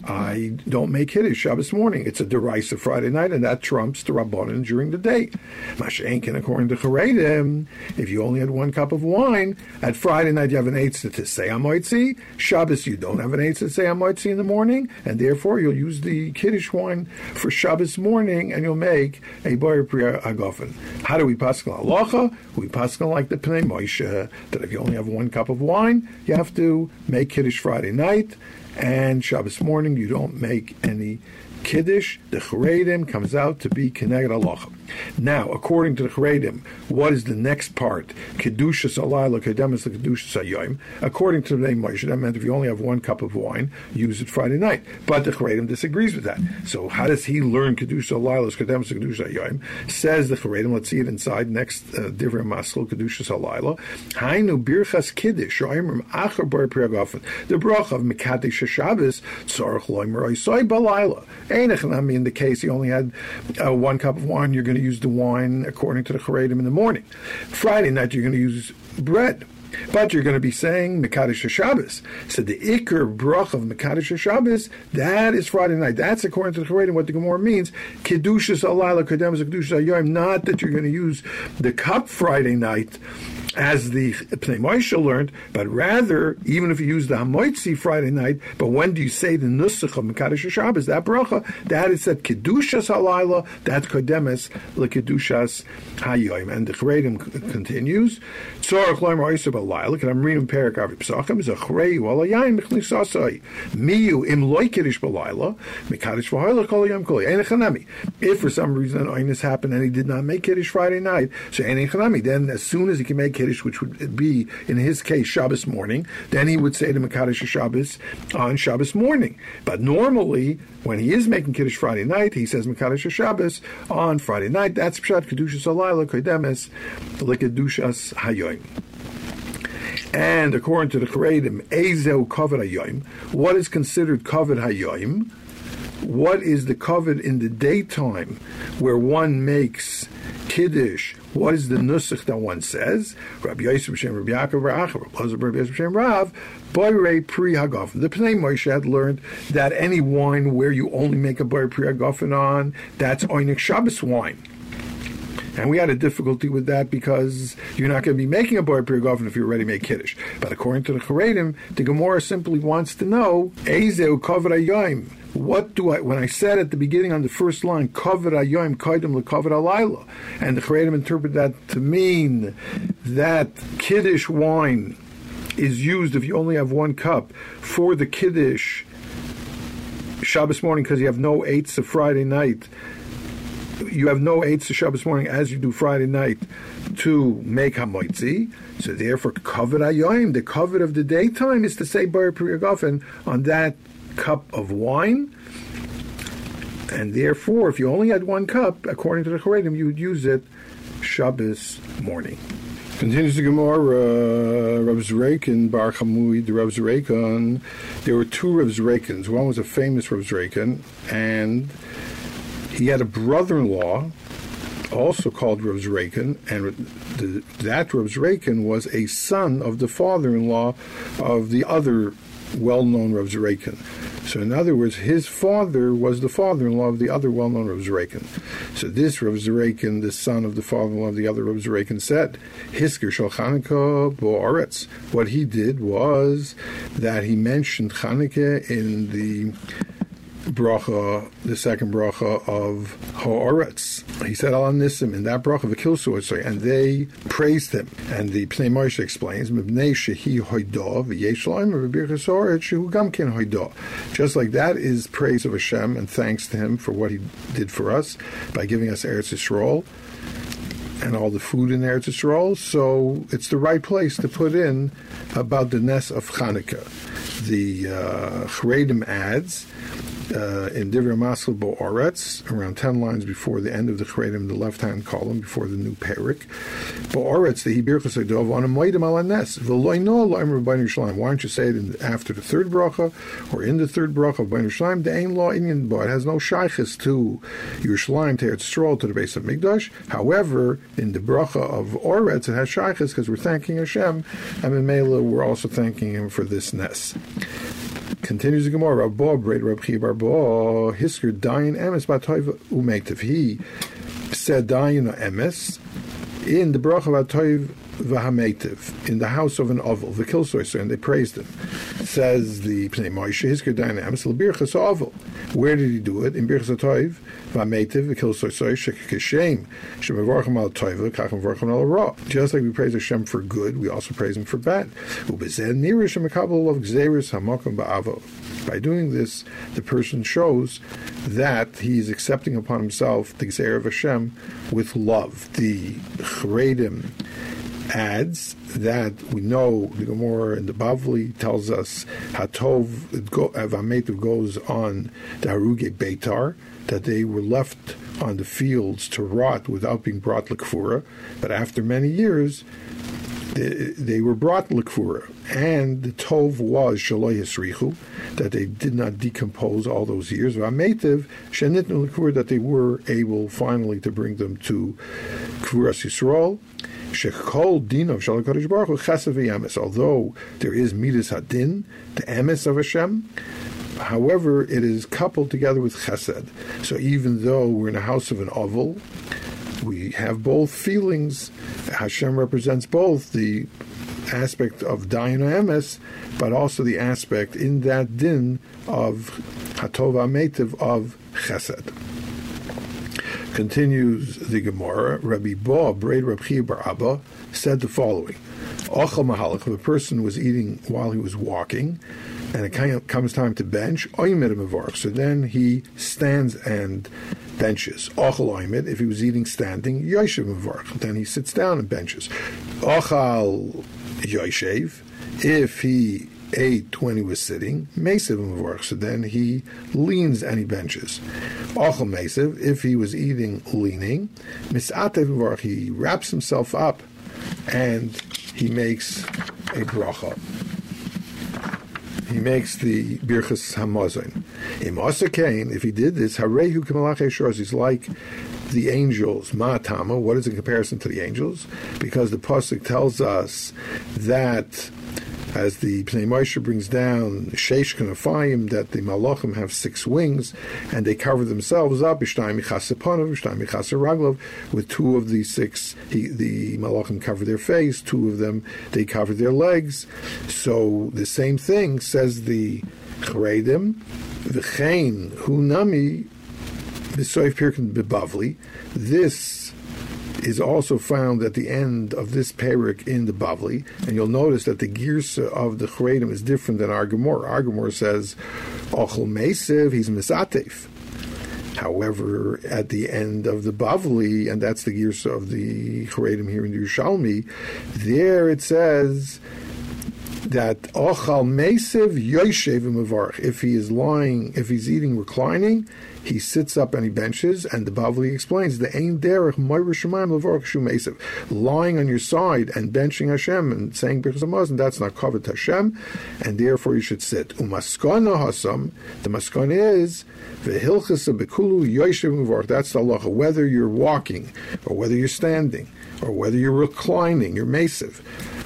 I don't make Kiddush Shabbos morning. It's a derisa Friday night, and that trumps the Rabbanan during the day. Mashenkin, according to Charedim, if you only had one cup of wine, at Friday night you have an eitzah to say Amoitzi. Shabbos you don't have an eitzah to say Amoitzi in the morning, and therefore you'll use the Kiddush wine for Shabbos morning, and you'll make a Bar Priya Agofen. How do we paskel halacha? We paskel like the Pnei Moshe, that if you only have one cup of wine, you have to make Kiddush Friday night, and Shabbos morning you don't make any Kiddush. The Charedim comes out to be Keneged Halacha. Now, according to the Charedim, what is the next part? Kedushas Alayla, Kedemas Kedushas Hayoim. According to the name Moshe, that meant if you only have one cup of wine, use it Friday night. But the Charedim disagrees with that. So how does he learn Kedushas Alayla, Kedemas Kedushas Hayoim? Says the Charedim, let's see it inside, next uh, Divrei Maskil, Kedushas Alayla. Hainu Birchas Kiddush, Shoimrim Acher Bar Priya Gofen. The bracha of Mekadosh Shabbos, Tzarech Loimer Oisoi Balayla. Einechanami, in the case he only had uh, one cup of wine, you're going to use the wine according to the Charedim in the morning. Friday night you're going to use bread. But you're going to be saying Mekadosh Shabbos. So the Iker Brach of Mekadosh Shabbos, that is Friday night. That's according to the Charedim what the Gemara means. Kedushas Alayla, Kedemas Kedushas Hayoim. Not that you're going to use the cup Friday night as the Pnei Moshe learned, but rather, even if you use the Hamoitzi Friday night, but when do you say the Nusach of Mekadosh Shabbos, that bracha, that is said Kedushas Halayla, that's Kodemes LeKedushas Hayoim. And the Charedim continues, Tzorach Loimer Oisei Balayla, and I'm reading Perak Avi Pesachim, is a Chrei Walayayim Mechnisasai, Miyu Im Loi Kiddush Balayla, Mekadosh V'Hoyla Kol Yom Kol Einechanami. If for some reason an Oinus happened and he did not make Kiddush Friday night, so Einechanami, then as soon as he can make Kiddush, which would be, in his case, Shabbos morning, then he would say the Mekadosh Shabbos on Shabbos morning. But normally, when he is making Kiddush Friday night, he says Mekadosh Shabbos on Friday night. That's Pshat Kedushas Alayla Kodemes LeKedushas Hayoim. And according to the Charedim, Ezeu Kavod Hayoim, what is considered Kavod Hayoim? What is the kavod in the daytime where one makes Kiddush? What is the nusach that one says? Rabbi Yosef B'Shem Rabbi Yaakov Ra'ach, Rabbi Elazar Rabbi Yosef B'Shem Rav, Boirei Pri Hagafen. The Pnei Moshe had learned that any wine where you only make a Boirei Pri Hagafen on, that's Oinik Shabbos wine. And we had a difficulty with that because you're not going to be making a Boirei Pri Hagafen if you already make Kiddush. But according to the Charedim, the Gemara simply wants to know, Ezeu Kavod Hayoim. What do I, when I said at the beginning on the first line, Kavod Hayoim Kaidem LeKavod Halayla, and the Charedim interpret that to mean that Kiddush wine is used if you only have one cup for the Kiddush Shabbos morning because you have no eights of Friday night. You have no eights of Shabbos morning as you do Friday night to make Hamoitzi. So therefore, Kavod Hayoim, the kavod of the daytime, is to say Boirei Pri Hagafen on that cup of wine, and therefore, if you only had one cup, according to the Charedim, you would use it Shabbos morning. Continues the Gemara, uh, Rav Zreikin, Bar Chamui, the Rav Zreikin. There were two Rav Zreikins. One was a famous Rav Zreikin, and he had a brother-in-law, also called Rav Zreikin, and the, that Rav Zreikin was a son of the father-in-law of the other well-known Rav Zreikin. So in other words, his father was the father-in-law of the other well-known Rav Zreikin. So this Rav Zreikin, the son of the father-in-law of the other Rav Zreikin, said, Hisker shel Chanukah bo'aretz. What he did was that he mentioned Chanukah in the bracha, the second bracha of Ha'aretz. He said Al Nisim in that bracha of a Kilsuah, and they praised him. And the Pnei Moshe explains, Mibnei shehi hoidah v'yesh la'imer v'birchas ha'aretz shehu gamken hoidah. Just like that is praise of Hashem and thanks to Him for what He did for us by giving us Eretz Yisrael and all the food in Eretz Yisrael. So it's the right place to put in about the Nes of Chanukah. The uh, Charedim adds, Uh, in Divrei Masel Bo'aretz, around ten lines before the end of the Charedim, the left-hand column, before the new Perik. Bo'aretz, the Hibirchas Adov, on a Moedim al Anes. V'loino l'Aimer B'Bein Yerushalayim. Why don't you say it in, after the third bracha, or in the third bracha of B'Bein Yerushalayim? The Ein Lo Inyan Bo. It has no shaychus to Yerushalayim, to Eretz Yisrael, to the base of Mikdash. However, in the bracha of Oretz, it has shaychus because we're thanking Hashem, and in Mela, we're also thanking Him for this Nes. Continues the Gemara, Rabba, Breit Rab Chi Barba, Hisker Dayan Emes Batoiv Umetiv. He said Dayan Emes in the bracha of Batoiv Vahametiv, in the house of an oval, the Kilsoiser, and they praised him. Says the Pnei Moshe, Hisker Dayan Emes, L'Birchas Oval. Where did he do it? In Birchas Batoiv Vahametiv, the Kilsoiser, Shekeshem, Shemevarchim al Toiva, Kachem Varchim al Ra. Just like we praise Hashem for good, we also praise Him for bad. Ubezen Nirish Mekabel of Gzeris Hamakom Ba'avo. By doing this, the person shows that he is accepting upon himself the Gzeir of Hashem with love. The Charedim adds that we know the Gemara in the Bavli tells us Hatov Vametiv goes on the Haruge Beitar, that they were left on the fields to rot without being brought l'kfura, but after many years they, they were brought l'kfura, and the Tov was Shaloi Yisrichu, that they did not decompose all those years. Vametiv Shenitnu l'kfura, that they were able finally to bring them to Kfuras Yisrael. Shechol din of Shalom Kadosh Baruch Hu Chesed v'Emes. Although there is Midas Hadin, the Emes of Hashem, however, it is coupled together with Chesed. So even though we're in a house of an oval, we have both feelings. Hashem represents both the aspect of Dayan Emes, but also the aspect in that din of Hatov HaMeitiv of Chesed. Continues the Gemara, Rabbi Ba, Breit Rab Chi Bar Abba, said the following: Ochel Mahalach, if a person was eating while he was walking, and it comes time to bench, Oymed Mavarch, so then he stands and benches. Ochel Oymed, if he was eating standing, Yoshev Mavarch, then he sits down and benches. Ochal Yoshev, if he ate when he was sitting, Mesev Mavarch, so then he leans and he benches. Ochel Mesev, if he was eating leaning, Misatev Mavarch, he wraps himself up and he makes a bracha. He makes the Birchas Hamazon. Imasa Kain, if he did this, Harehu Kamalach Eshros, he's like the angels. Ma'atama, what is in comparison to the angels? Because the pasuk tells us that, as the Pnei Moshe brings down, Sheish Kanafayim, that the Malachim have six wings, and they cover themselves up, Ishtayim Michas Sepanov, Ishtayim Michas Raglov, with two of the six, he, the Malachim cover their face, two of them, they cover their legs. So the same thing, says the Charedim, V'chein Hunami, B'soif Pirkin B'Bavli, this is also found at the end of this parak in the Bavli, and you'll notice that the girsa of the Charedim is different than our Gemara. Our Gemara says, Ochel Mesev, he's Misatev. However, at the end of the Bavli, and that's the girsa of the Charedim here in the Yerushalmi, there it says that ochal meisev yoshev u'mevarach. If he is lying, if he's eating reclining, he sits up and he benches. And the Bavli explains the ein derech moirish shemayim levarach shu meisev. Lying on your side and benching Hashem and saying Birchas Hamazon, that's not covered Hashem, and therefore you should sit. Umaskana hasam. The maskana is vehilchas bekulu yoshev u'mevarach. That's the halacha. Whether you're walking or whether you're standing or whether you're reclining, you're meisev,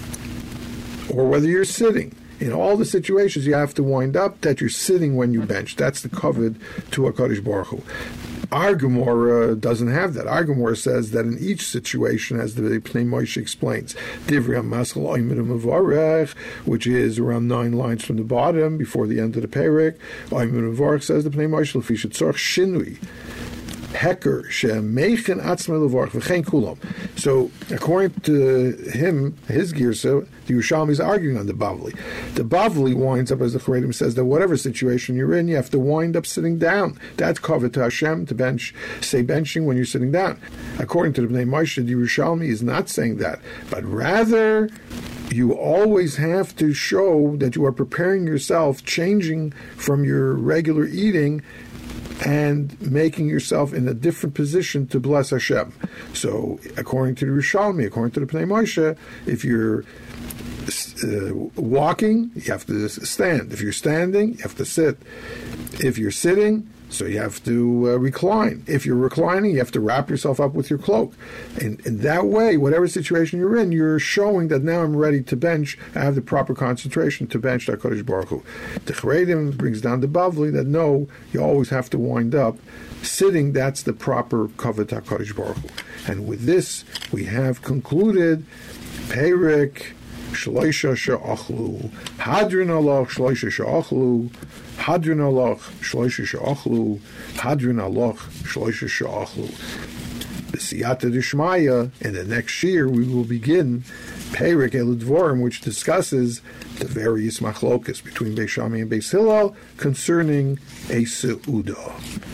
or whether you're sitting. In all the situations, you have to wind up that you're sitting when you bench. That's the covered to HaKadosh Baruch Hu. Our Gemara doesn't have that. Our Gemara says that in each situation, as the Pnei Moshe explains, Divrei HaMaschal Oymed Mevarech, which is around nine lines from the bottom, before the end of the Perek, Oymed Mevarech says the Pnei Moshe, L'fi shetzorach shinui. Heker she'meichen atzmei levarach v'chein kulam. So, according to him, his girsa, the Yerushalmi is arguing on the Bavli. The Bavli winds up, as the Charedim says, that whatever situation you're in, you have to wind up sitting down. That's covered to Hashem, to bench, say benching when you're sitting down. According to the Bnei Moshe, the Yerushalmi is not saying that, but rather, you always have to show that you are preparing yourself, changing from your regular eating, and making yourself in a different position to bless Hashem. So, according to the Rishalmi, according to the Pnei Moshe, if you're uh, walking, you have to stand. If you're standing, you have to sit. If you're sitting, so you have to uh, recline. If you're reclining, you have to wrap yourself up with your cloak. And in that way, whatever situation you're in, you're showing that now I'm ready to bench. I have the proper concentration to bench HaKadosh Baruch Hu. The Charedim brings down the Bavli that no, you always have to wind up sitting. That's the proper kavod HaKadosh Baruch Hu. And with this, we have concluded Perek Shloisha she'achlu, Hadrin aloch Shloisha she'achlu, Hadrin aloch Shloisha she'achlu, Hadrin aloch Shloisha she'achlu. The Siyata D'Shmaya, in the next year we will begin Perek Eludvorim, which discusses the various machlokas between Beis Shammai and Beis Hillel concerning a Seudah.